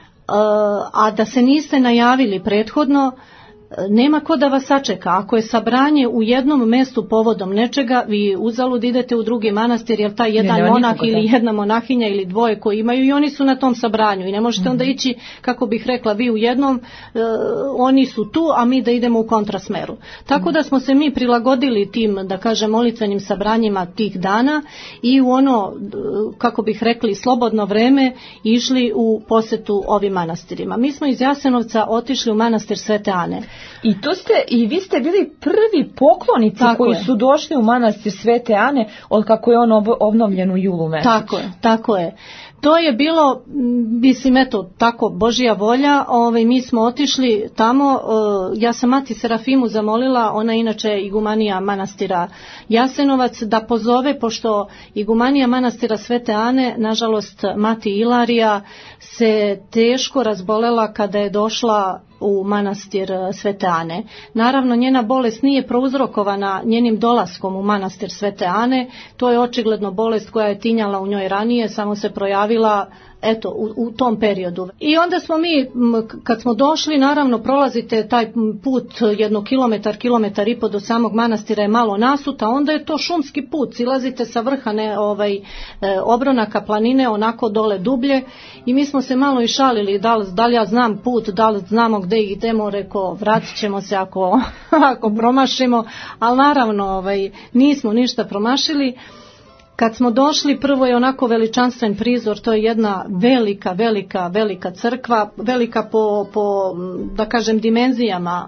a da se niste najavili prethodno, nema ko da vas sačeka. Ako je sabranje u jednom mjestu povodom nečega, vi uzalud idete u drugi manastir, jer taj jedan monah ili jedna monahinja ili dvoje koji imaju i oni su na tom sabranju i ne možete onda ići, kako bih rekla, vi u jednom, oni su tu, a mi da idemo u kontrasmeru. Tako da smo se mi prilagodili tim, da kažem, molitvenim sabranjima tih dana i u ono, kako bih rekli, slobodno vreme išli u posjetu ovim manastirima. Mi smo iz Jasenovca otišli u manastir Svete Ane. I vi ste bili prvi poklonici koji su došli u manastir Svete Ane od kako je on obnovljen u julu mjesecu. Tako je. To je bilo, mislim, eto, tako Božja volja. Mi smo otišli tamo, ja sam mati Serafimu zamolila, ona inače igumanija manastira Jasenovac, da pozove, pošto igumanija manastira Svete Ane, nažalost mati Ilarija, se teško razbolela kada je došla u manastir Svete Ane. Naravno, njena bolest nije prouzrokovana njenim dolaskom u manastir Svete Ane, to je očigledno bolest koja je tinjala u njoj ranije, samo se projavila u tom periodu. I onda smo mi, kad smo došli, naravno prolazite taj put jedno kilometar i po do samog manastira je malo nasuta, onda je to šumski put, silazite sa vrha obronaka planine onako dole dublje i mi smo se malo i šalili da li ja znam put, da li znamo gdje idemo, reko vratit ćemo se ako promašimo, ali naravno nismo ništa promašili. Kad smo došli, prvo je onako veličanstven prizor, to je jedna velika crkva, velika po da kažem dimenzijama,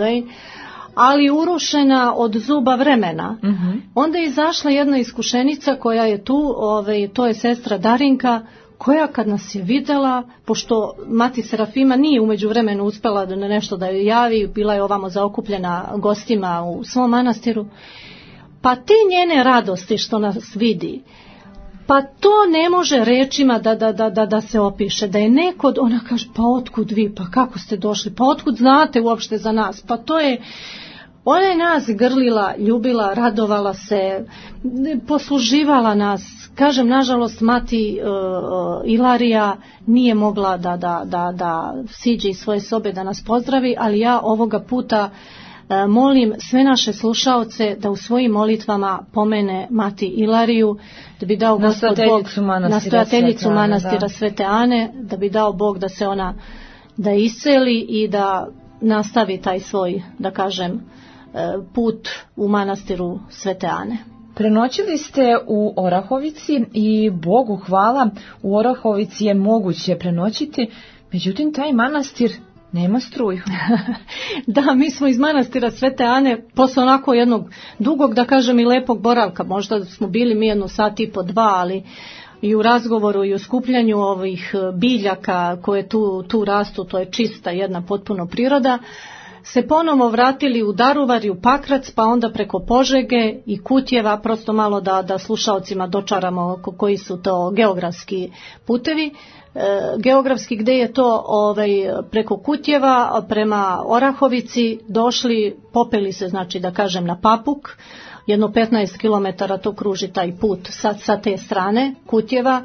ali urušena od zuba vremena. Onda je izašla jedna iskušenica koja je tu, to je sestra Darinka, koja kad nas je vidjela, pošto mati Serafima nije u međuvremenu uspjela da nešto da joj javi, bila je ovamo zaokupljena gostima u svom manastiru, pa te njene radosti što nas vidi, Pa to ne može rečima da se opiše, da je neko, ona kaže, pa otkud vi, pa kako ste došli, pa otkud znate uopšte za nas, pa to je, ona je nas grlila, ljubila, radovala se, posluživala nas. Kažem, nažalost, mati Ilarija nije mogla da siđe iz svoje sobe da nas pozdravi, ali ja ovoga puta molim sve naše slušaoce da u svojim molitvama pomene mati Ilariju, da bi dao Gospod Bog, nastojateljicu manastira Svete Ane, da bi dao Bog da se ona da isceli i da nastavi taj svoj, da kažem, put u manastiru Svete Ane. Prenoćili ste u Orahovici i Bogu hvala, u Orahovici je moguće prenoćiti, međutim taj manastir nema struju. Da, mi smo iz manastira Svete Ane posle onako jednog dugog, da kažem, i lepog boravka, možda smo bili mi 1 sat i po 2, ali i u razgovoru i u skupljanju ovih biljaka koje tu rastu, to je čista jedna potpuno priroda, se ponovo vratili u Daruvar i u Pakrac, pa onda preko Požege i Kutjeva, prosto malo da slušaocima dočaramo koji su to geografski putevi. Geografski gdje je to preko Kutjeva prema Orahovici došli, popeli se, znači da kažem, na Papuk, jedno 15 km to kruži taj put sa te strane Kutjeva.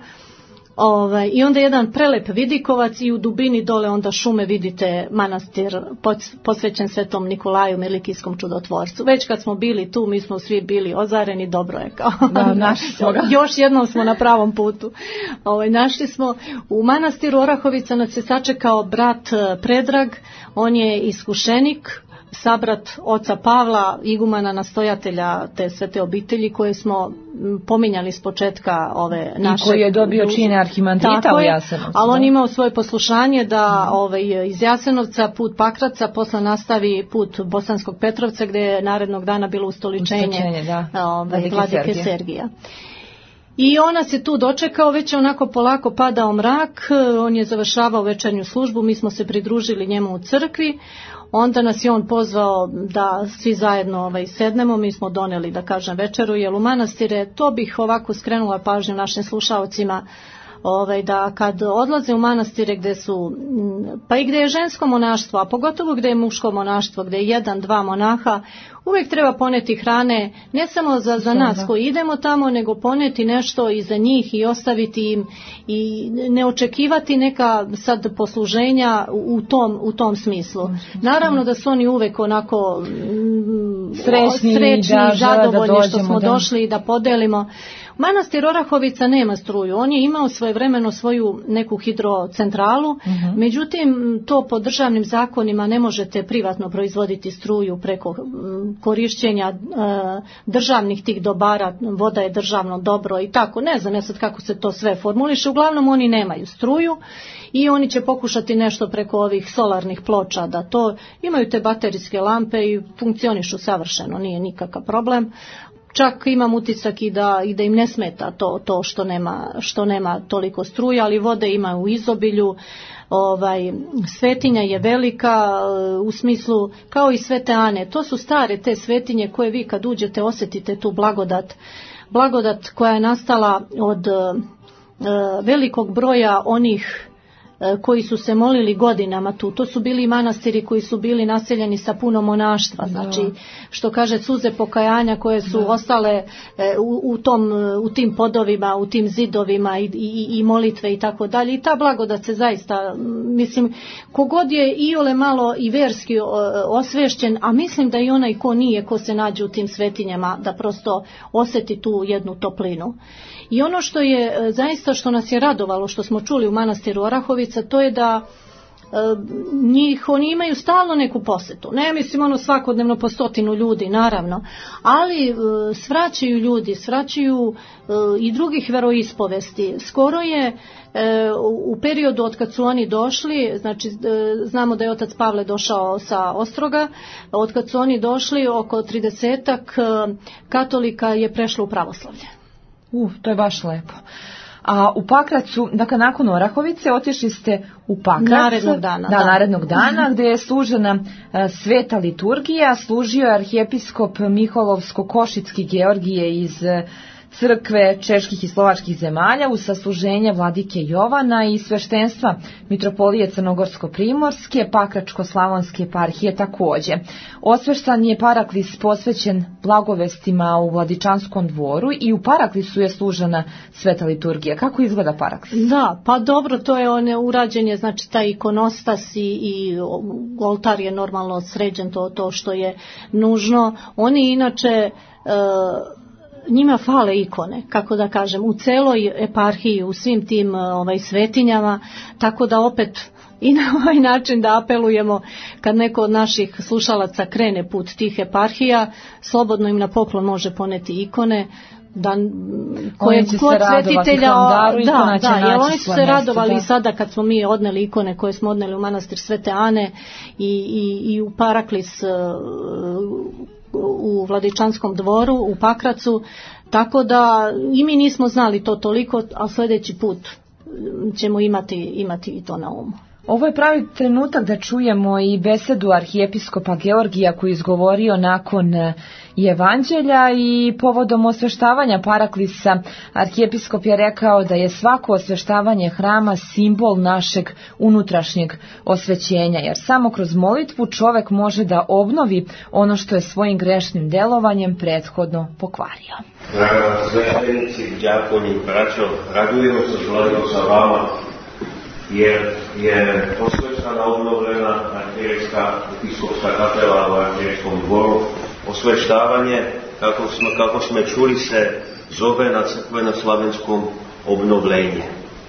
I onda jedan prelep vidikovac i u dubini dole onda šume vidite manastir posvećen Svetom Nikolaju, Milikijskom čudotvorcu. Već kad smo bili tu, mi smo svi bili ozareni, dobro je kao. Još jednom smo na pravom putu. Našli smo u manastiru Orahovica, nas je sačekao brat Predrag, on je iskušenik, sabrat oca Pavla, igumana nastojatelja te svete obitelji koje smo pominjali s početka ove naše. I koji je dobio čine arhimandrita u Jasenovcu. Ali on imao svoje poslušanje da iz Jasenovca put Pakraca posle nastavi put Bosanskog Petrovca gdje je narednog dana bilo ustoličenje vladike Sergija. I ona se tu dočekao, već je onako polako padao mrak, on je završavao večernju službu, mi smo se pridružili njemu u crkvi, onda nas je on pozvao da svi zajedno sednemo, mi smo doneli, da kažem, večeru, jer u manastire, to bih ovako skrenula pažnju našim slušaocima, da kad odlaze u manastire gdje su, pa i gdje je žensko monaštvo, a pogotovo gdje je muško monaštvo, gdje je 1-2 monaha, uvijek treba poneti hrane, ne samo za nas koji idemo tamo, nego poneti nešto i za njih i ostaviti im i ne očekivati neka sad posluženja u tom smislu. Naravno da su oni uvijek onako srećni zadovoljni što smo došli i da podelimo. Manastir Orahovica nema struju, on je imao svojevremeno svoju neku hidrocentralu, međutim to po državnim zakonima ne možete privatno proizvoditi struju preko korišćenja državnih tih dobara, voda je državno dobro i tako, ne znam sad kako se to sve formuliše, uglavnom oni nemaju struju i oni će pokušati nešto preko ovih solarnih ploča da to, imaju te baterijske lampe i funkcionišu savršeno, nije nikakav problem. Čak imam utisak i da im ne smeta to što nema toliko struje, ali vode ima u izobilju. Svetinja je velika u smislu kao i Svete Ane. To su stare te svetinje koje vi kad uđete osjetite tu blagodat koja je nastala od velikog broja onih koji su se molili godinama tu. To su bili manastiri koji su bili naseljeni sa puno monaštva, znači što kaže suze pokajanja koje su ostale u tim podovima, u tim zidovima i molitve i tako dalje. I ta blagodat se zaista, mislim, kogod je iole malo i verski osvešćen, a mislim da i onaj ko nije, ko se nađe u tim svetinjama, da prosto osjeti tu jednu toplinu. I ono što je zaista što nas je radovalo, što smo čuli u manastiru Orahovica, to je da oni imaju stalno neku posetu. Ne mislim svakodnevno po 100 ljudi, naravno, ali svraćaju ljudi, svraćaju i drugih veroispovesti. Skoro je u periodu od kad su oni došli, znači znamo da je otac Pavle došao sa Ostroga, od kad su oni došli oko 30-ak katolika je prešlo u pravoslavlje. To je baš lepo. A u Pakracu, dakle nakon Orahovice otišli ste u Pakrac. Narednog dana gdje je služena sveta liturgija, služio je arhijepiskop Miholovsko-Košicki Georgije iz crkve čeških i slovačkih zemalja uz sasluženje vladike Jovana i sveštenstva mitropolije Crnogorsko-primorske, Pakračko-slavonske eparhije takođe. Osveštan je Paraklis posvećen blagovestima u Vladičanskom dvoru i u Paraklisu je služena sveta liturgija. Kako izgleda Paraklis? Da, pa dobro, to je urađen je, znači taj ikonostas i oltar je normalno sređen, to što je nužno. Oni inače njima fale ikone, kako da kažem, u celoj eparhiji, u svim tim svetinjama, tako da opet i na ovaj način da apelujemo kad neko od naših slušalaca krene put tih eparhija, slobodno im na poklon može poneti ikone, koje kod svetitelja, jer oni su se radovali sada kad smo mi odneli ikone koje smo odneli u manastir Svete Ane i u Paraklis u Vladičanskom dvoru u Pakracu, tako da i mi nismo znali to toliko, a sljedeći put ćemo imati i to na umu. Ovo je pravi trenutak da čujemo i besedu arhijepiskopa Georgija koji je izgovorio nakon evanđelja i povodom osveštavanja Paraklisa. Arhijepiskop je rekao da je svako osveštavanje hrama simbol našeg unutrašnjeg osvećenja, jer samo kroz molitvu čovek može da obnovi ono što je svojim grešnim delovanjem prethodno pokvario. Draga sveštenici, đakoni, braćo, radujemo se zgledom sa vama, jer je osveštana obnovljena arhijerejska episkopska kapela u arhijerejskom dvoru. Osveštavanje, kako smo čuli, se zove na crkveno-slavenskom obnovljenje.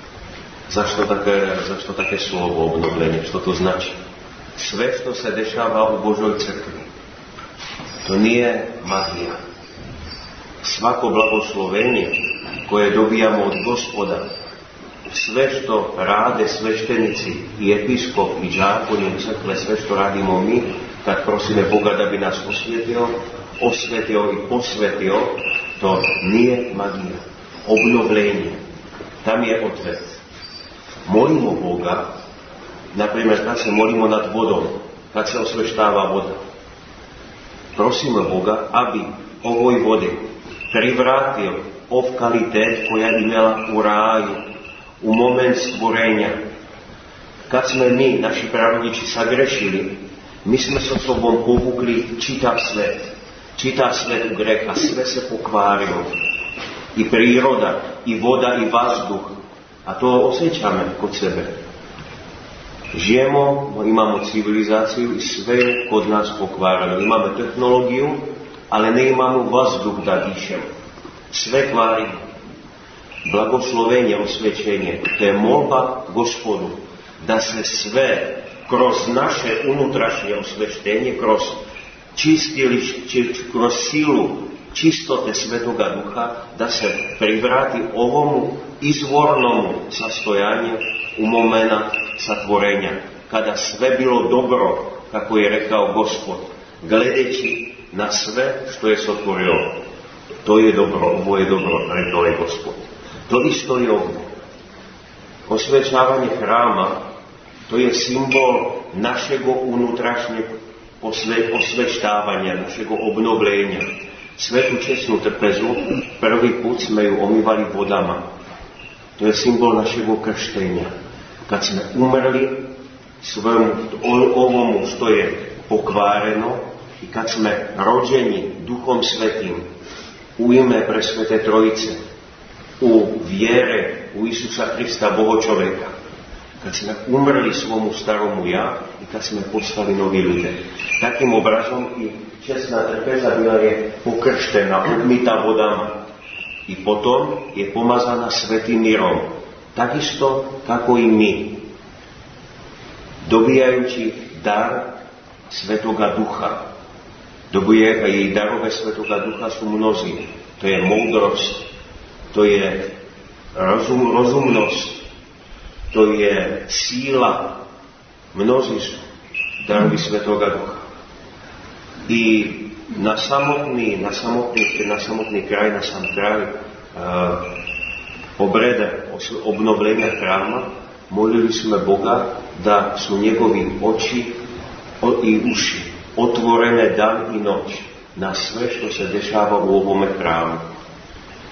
Zašto také slovo obnovljenje? Što to znači? Sve što se dešava u Božoj crkvi, to nije magija. Svako blagoslovenje koje dobijamo od Gospoda, sve što rade sveštenici i episkop i đakoni u crkve, sve što radimo mi, kad prosime Boga da bi nas osvetio i posvetio, to nije magija. Obnovljenje. Tam je odvet. Molimo Boga, naprimjer kad se molimo nad vodom, kad se osveštava voda. Prosimo Boga, aby ovoj vodi privratio ov kvalitet koja je imela u raju, u moment stvorenja. Kad smo mi, naši prarodnici, sagrešili, mi smo sa sobom povukli čitav svet u greh, a sve se pokvarilo. I priroda, i voda, i vazduh. A to osjećamo kod sebe. Žijemo, imamo civilizaciju i sve je kod nas pokvareno. Imamo tehnologiju, ali ne imamo vazduh da dišemo. Sve kvarimo. Blagoslovenje, osvećenje, to je molba Gospodu da se sve kroz naše unutrašnje osvećenje, kroz kroz silu čistote Svetoga Duha, da se privrati ovomu izvornomu sastojanju u momena satvorenja, kada sve bilo dobro, kako je rekao Gospod, gledeći na sve što je sotvorio. To je dobro, ovo je dobro, rekao je Gospod. To isto je ovdje. Osvećavanje hrama, to je simbol našeg unutrašnjeg osveštavanja, našeg obnovljenja. Svetu česnu trpezu prvi put smo ju omivali vodama. To je simbol našeg krštenja. Kad smo umrli svojom ovomu što je pokvareno i kad smo rođeni Duhom Svetim u ime Presvete Trojice, u vjere u Isusa Krista, Boga čovjeka, kad smo umrli svomu staromu ja i kad smo postali novi ljude. Takim obrazom i česna trpeza bila je pokrštena, umita vodama i potom je pomazana svetim mirom. Takisto kako i mi, dobijajući dar Svetoga Duha. I darove Svetoga Duha su mnozi. To je mudrost, to je rozumnost, to je síla. Mnozi su darovi Svetoga Duha. I na samotný kraj obreda obnovljenja hrama molili smo Boga da su njegovi oči i uši otvorene dan i noć na sve što se dešava u ovome hramu.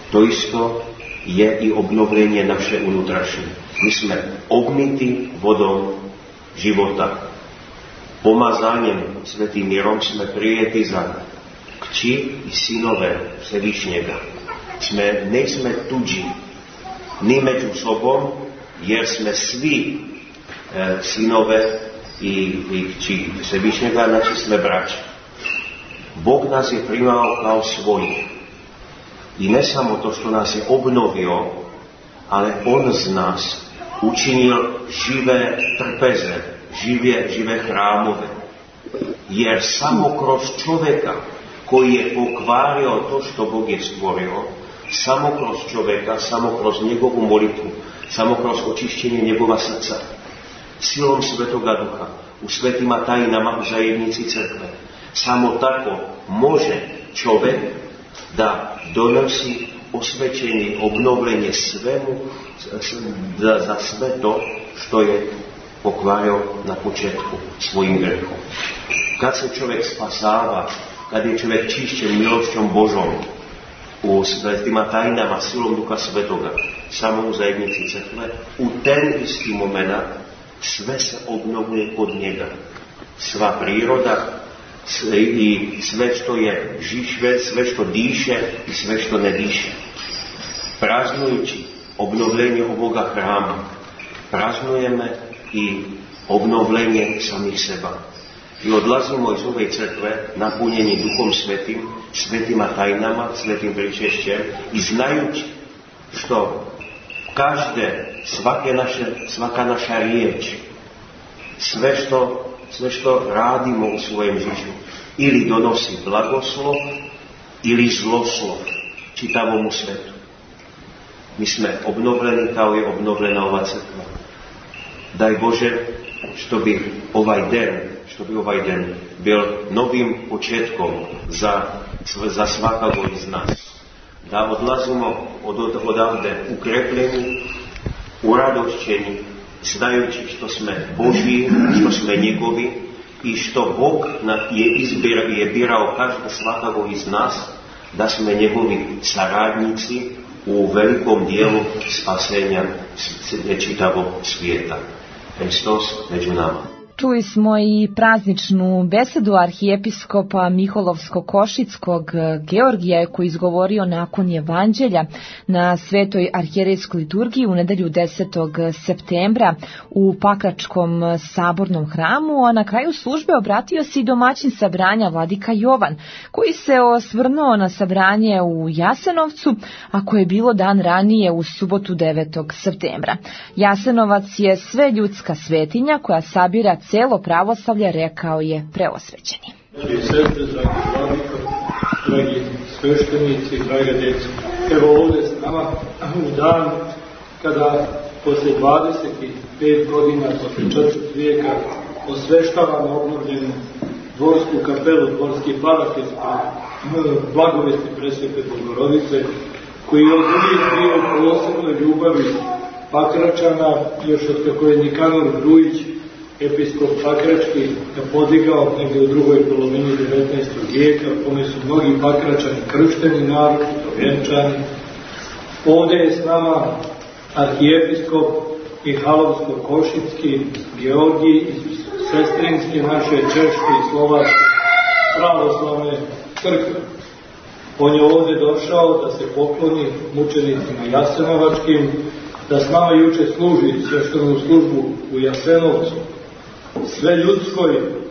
to isto je i obnovlenie naše unutrašnje. My sme obmyti vodou života. Pomazaniem Svätým Mírom sme prijeti za kći i sinove Vševišnjega. Nejsme tuđi ni među sobom, jer sme svi sinove i kći Vševišnjega, znači sme braća. Bog nas je primao kao svoji. I ne samo to što nas je obnovio, ale On z nas učinil živé trpeze, živé chrámove. Jer samo kroz čoveka koji je pokvario to što Bog je stvorio, samo kroz čoveka, samo kroz njegovu molitvu, samo kroz očišćenje njegova srca, silom Svetoga Duha, u svetima tajnama u zajednici crkve, samo tako može čovek da donosi osvećenje, obnovljenje svemu za sve to što je pokvario na početku svojim grehom. Kad se čovjek spasava, kad je čovjek čišćen milošćom Božom u svetima tajnama silom Duha Svetoga, samo u zajednici crkve, u ten isti moment sve se obnovuje kod njega. Sva priroda i sve što je žive, sve što diše i sve što ne diše. Praznujući obnovljenje ovoga hrama, praznujeme i obnovljenje samih seba. I odlazimo iz ove crkve napunjeni Duhom Svetim, svetima tajnama, svetim pričešćem i znajući što svaka naša riječ, sve što radimo u svojem životu, ili donosi blagoslov, ili zloslov čitavom svetu. Mi sme obnovljeni kao je obnovljena ova crkva. Daj Bože, što bi ovaj den bil novim početkom za svakog iz nas. Da odlazimo odavde ukrepljeni, uradošćeni, znajući što sme Božji, što sme njegovi i što Bog je birao svakog iz nas, da sme njegovi saradnici u velikom dijelu spasenja čitavog svijeta. Hristos među nama. Čuli smo i prazničnu besedu arhijepiskopa Miholovsko-Košickog Georgija koji izgovorio nakon evanđelja na Svetoj arhijerejskoj liturgiji u nedelju 10. septembra u Pakračkom sabornom hramu, a na kraju službe obratio se i domaćin sabranja vladika Jovan, koji se osvrnuo na sabranje u Jasenovcu, a koje je bilo dan ranije u subotu 9. septembra. Jasenovac je sve ljudska svetinja koja sabira celo pravoslavlje, rekao je preosvećeni. Dragi sestre, dragi vladika, dragi sveštenici, draga djeca, evo ovdje s nama u dan kada posle 25 godina, posle 4 vijeka, osveštavamo obnovljenu dvorsku kapelu, dvorski parafis, blagovesti Presvete Bogorodice, koji je od uvijek bio u posebnoj ljubavi Pakračana, još od kako je Nikanor Grujić, episkop Pakrački, podigao negdje u drugoj polovini 19. vijeka, kome su mnogi Pakračani kršteni, naročito vjenčani. Ovdje je s nama arhijepiskop Mihalovsko-Košicki Georgij iz sestrinske naše češke i slovačke pravoslavne crkve. On je ovdje došao da se pokloni mučenicima jasenovačkim, da s nama juče služi sveštenu službu u Jasenovcu, sve ljudskoj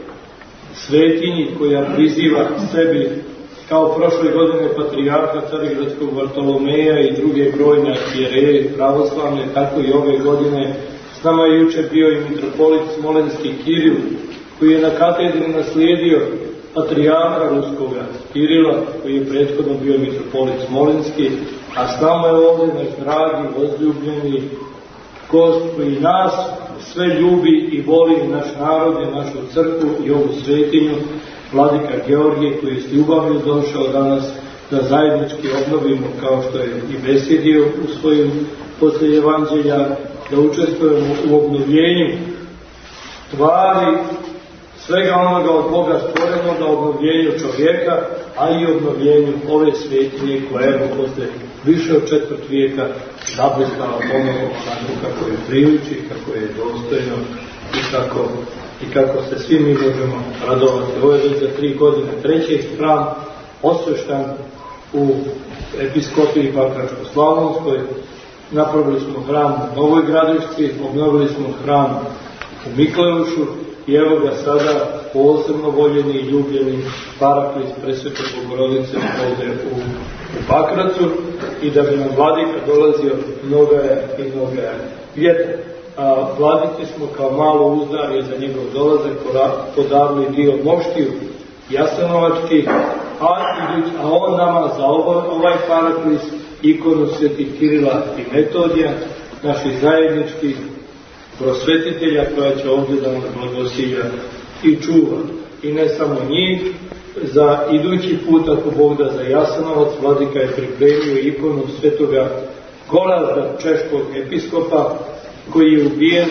svetinji koja priziva sebi, kao prošle godine patrijarha Carigradskog Vartolomeja i druge brojne arhijereje pravoslavne, tako i ove godine. S nama je juče bio i mitropolit Smolenski Kiril, koji je na katedri naslijedio patrijarha Ruskoga Kirila, koji je prethodno bio mitropolit Smolenski, a s nama je ovdje naš dragi, возljubljeni gost koji nas sve ljubi i voli, naš narod i našu crkvu i ovu svetinju, vladika Georgije, koji je s ljubavlju došao danas da zajednički obnovimo, kao što je i besedio u svojim posle evanđelja, da učestvujemo u obnovljenju tvari svega onoga od Boga stvorenoga, obnovljenju čovjeka, a i obnovljenju ove svetinje koja je posle više od 4 vijeka zablistala ponovo onako kako je priliči, kako je dostojno i kako se svi mi možemo radovati. Ovo je već za 3 godine treći hram osveštan u episkopiji Pakračko-Slavonskoj. Napravili smo hram u Novoj Gradišci, obnovili smo hram u Mikleušu i evo ga sada posebno voljeni i ljubljeni Paraklis Presvete Bogorodice ovdje u Pakracu, i da bi nam vladika dolazio mnoga je vjetra. Vladici smo kao malo uzdarje za njegov dolazak podarili dio moštiju Jasenovački, a on nama za ovaj Paraklis ikonu svetih Kirila i Metodija, naših zajedničkih prosvetitelja koja će ovdje da nas blagosilja i čuva. I ne samo njih, za idući put, ako Bog da, za Jasenovac, vladika je pripremio ikonu svetoga Gorazda, češkog episkopa, koji je ubijen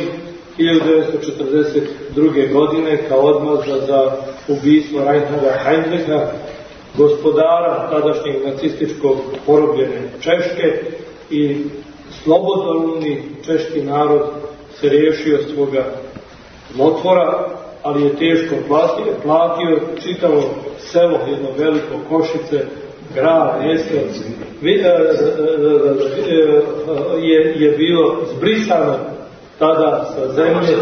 1942. godine kao odmazda za ubistvo Reinharda Heydricha, gospodara tadašnjeg nacističkog porobljene Češke, i slobodoumni češki narod se riješio svoga zlotvora, ali je teško platio čitavo selo, jedno veliko Košice, grad, mjesto, je bilo zbrisano tada sa zemlje.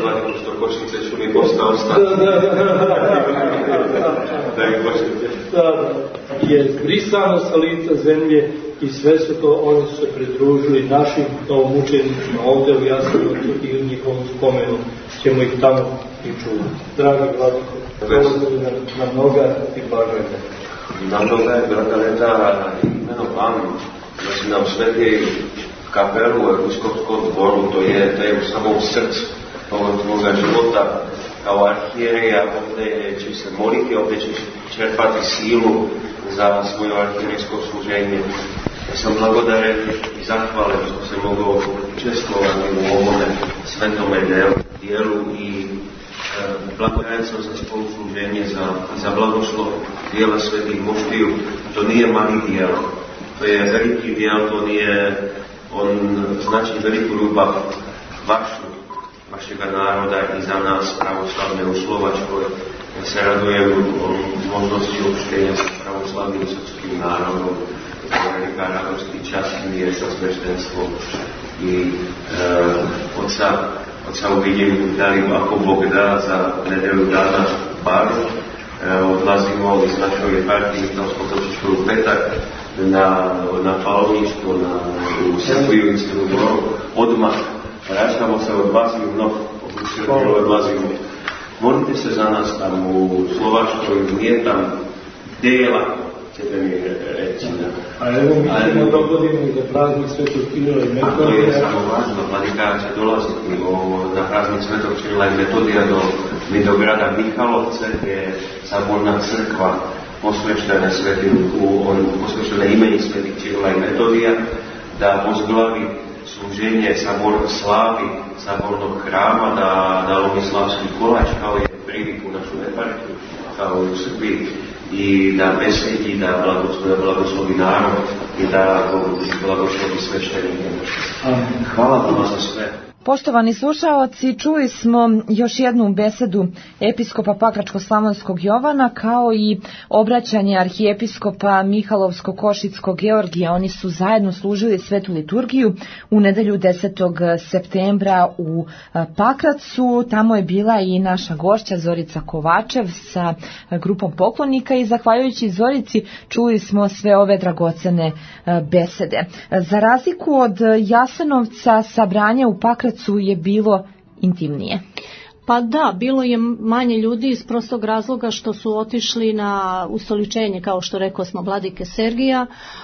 Je zbrisano sa lica zemlje i sve su to, oni su se pridružili našim novomučenicima ovdje u Jasenovcu i u njihovom spomenu ćemo ih tamo i čuvati. Dragi vladiko, dolazili na mnoga i blažajte. Na mnoga je blagaleta imeno vam, da si nam sveti kapelu u episkopskom dvoru, to je u samom srcu tvoga života. Kao arhijerija ovdje će se moliti, ovdje će čerpati silu za svoje arhijerijsko služenje. Ja sam blagodaren i zahvalen što se mogu učestvovati u ovome svetome dijelu i blagodaren sam za spolusluženje, za blagoslov dijela svetih moštiju. To nije mali dijel, to je veliki dijel, on znači veliku ljubav vašega naroda i za nas pravoslavne u Slovačkoj. Ja se radujem možnosti učenja sa pravoslavnim srpskim narodom. To je velika radost i čast mi je sa sveštenstvom i oca uvidim da li ako Bog da za nedelju dana u Baru. Odlazimo iz našoj eparhije Stavsko-Točičkoj u petak na Palovništvo, u Srbiju i Crnu Goru. Odmah vraćamo se od vas i u mnogo odlazimo. Molite se za nas tam u Slovačkoj, nije tam dela, ćete mi reći. A evo mi ćemo dogoditi za praznik Svetog Kirila i Metodija. A to je samo važno, vladika će dolaziti na praznik Svetog Kirila i Metodija do grada Mihalovce, gdje je saborna crkva posvećena imeni Svetih Kirila i Metodija, da ozglavi služenje slavi sabornog hrama, da lomi slavski kolač, kao je prilik u našu eparhiju, kao i u Srbiji, i da besedi, da blagoslovi narod i da blagoslovi sveštenike. Hvala vam za sve. Poštovani slušaoci, čuli smo još jednu besedu episkopa Pakračko-Slavonskog Jovana, kao i obraćanje arhijepiskopa Mihalovsko-Košickog Georgija. Oni su zajedno služili svetu liturgiju u nedelju 10. septembra u Pakracu. Tamo je bila i naša gošća Zorica Kovačev sa grupom poklonika i zahvaljujući Zorici čuli smo sve ove dragocene besede. Za razliku od Jasenovca, sabranje u Pakracu je bilo intimnije. Pa da, bilo je manje ljudi iz prostog razloga što su otišli na ustoličenje, kao što rekao smo, vladike Sergija,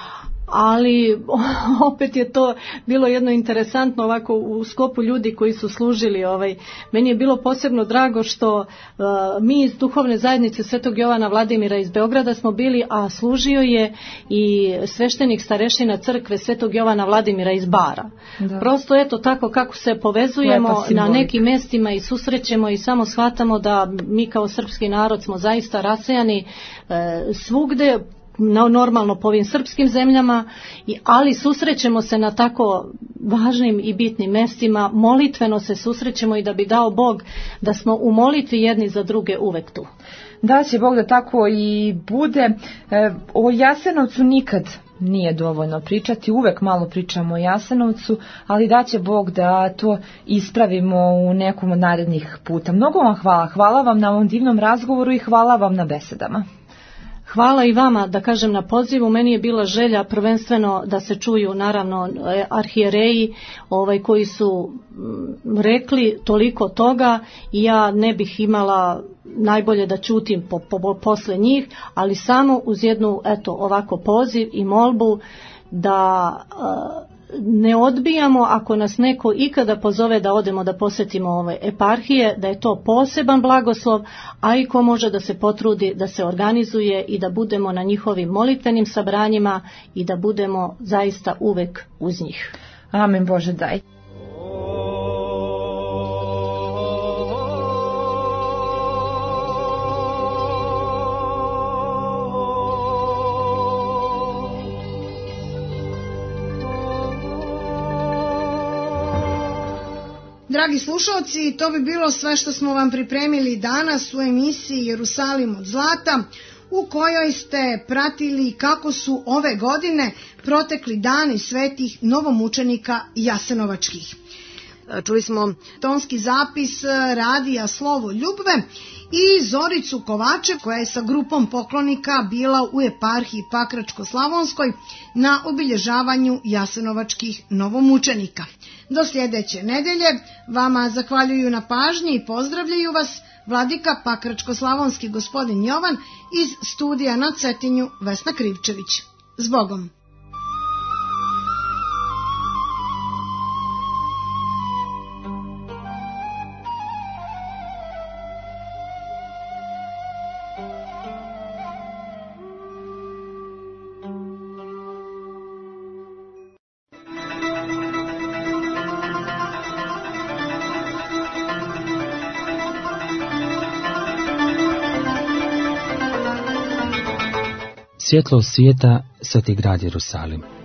ali opet je to bilo jedno interesantno ovako u skopu ljudi koji su služili. Meni je bilo posebno drago što mi iz duhovne zajednice Svetog Jovana Vladimira iz Beograda smo bili, a služio je i sveštenik starešina crkve Svetog Jovana Vladimira iz Bara. Da. Prosto eto tako kako se povezujemo na nekim mjestima i susrećemo i samo shvatamo da mi kao srpski narod smo zaista rasejani svugde, normalno po ovim srpskim zemljama, ali susrećemo se na tako važnim i bitnim mjestima, molitveno se susrećemo i da bi dao Bog da smo u molitvi jedni za druge uvek tu. Da će Bog da tako i bude. O Jasenovcu nikad nije dovoljno pričati, uvek malo pričamo o Jasenovcu, ali da će Bog da to ispravimo u nekom od narednih puta. Mnogo vam hvala. Hvala vam na ovom divnom razgovoru i hvala vam na besedama. Hvala i vama, da kažem, na pozivu. Meni je bila želja prvenstveno da se čuju naravno arhijereji koji su rekli toliko toga i ja ne bih imala najbolje da ćutim posle njih, ali samo uz jednu ovako poziv i molbu da ne odbijamo ako nas neko ikada pozove da odemo da posjetimo ove eparhije, da je to poseban blagoslov, a i ko može da se potrudi da se organizuje i da budemo na njihovim molitvenim sabranjima i da budemo zaista uvek uz njih. Amen, Bože daj. Dragi slušalci, to bi bilo sve što smo vam pripremili danas u emisiji Jerusalim od zlata, u kojoj ste pratili kako su ove godine protekli dani svetih novomučenika jasenovačkih. Čuli smo tonski zapis radija Slovo Ljubve i Zoricu Kovačev koja je sa grupom poklonika bila u eparhiji Pakračko-Slavonskoj na obilježavanju jasenovačkih novomučenika. Do sljedeće nedelje vama zahvaljuju na pažnji i pozdravljaju vas vladika Pakračko-Slavonski gospodin Jovan iz studija na Cetinju Vesna Krivčević. Zbogom! Svjetlo svijeta, sveti grad Jerusalim.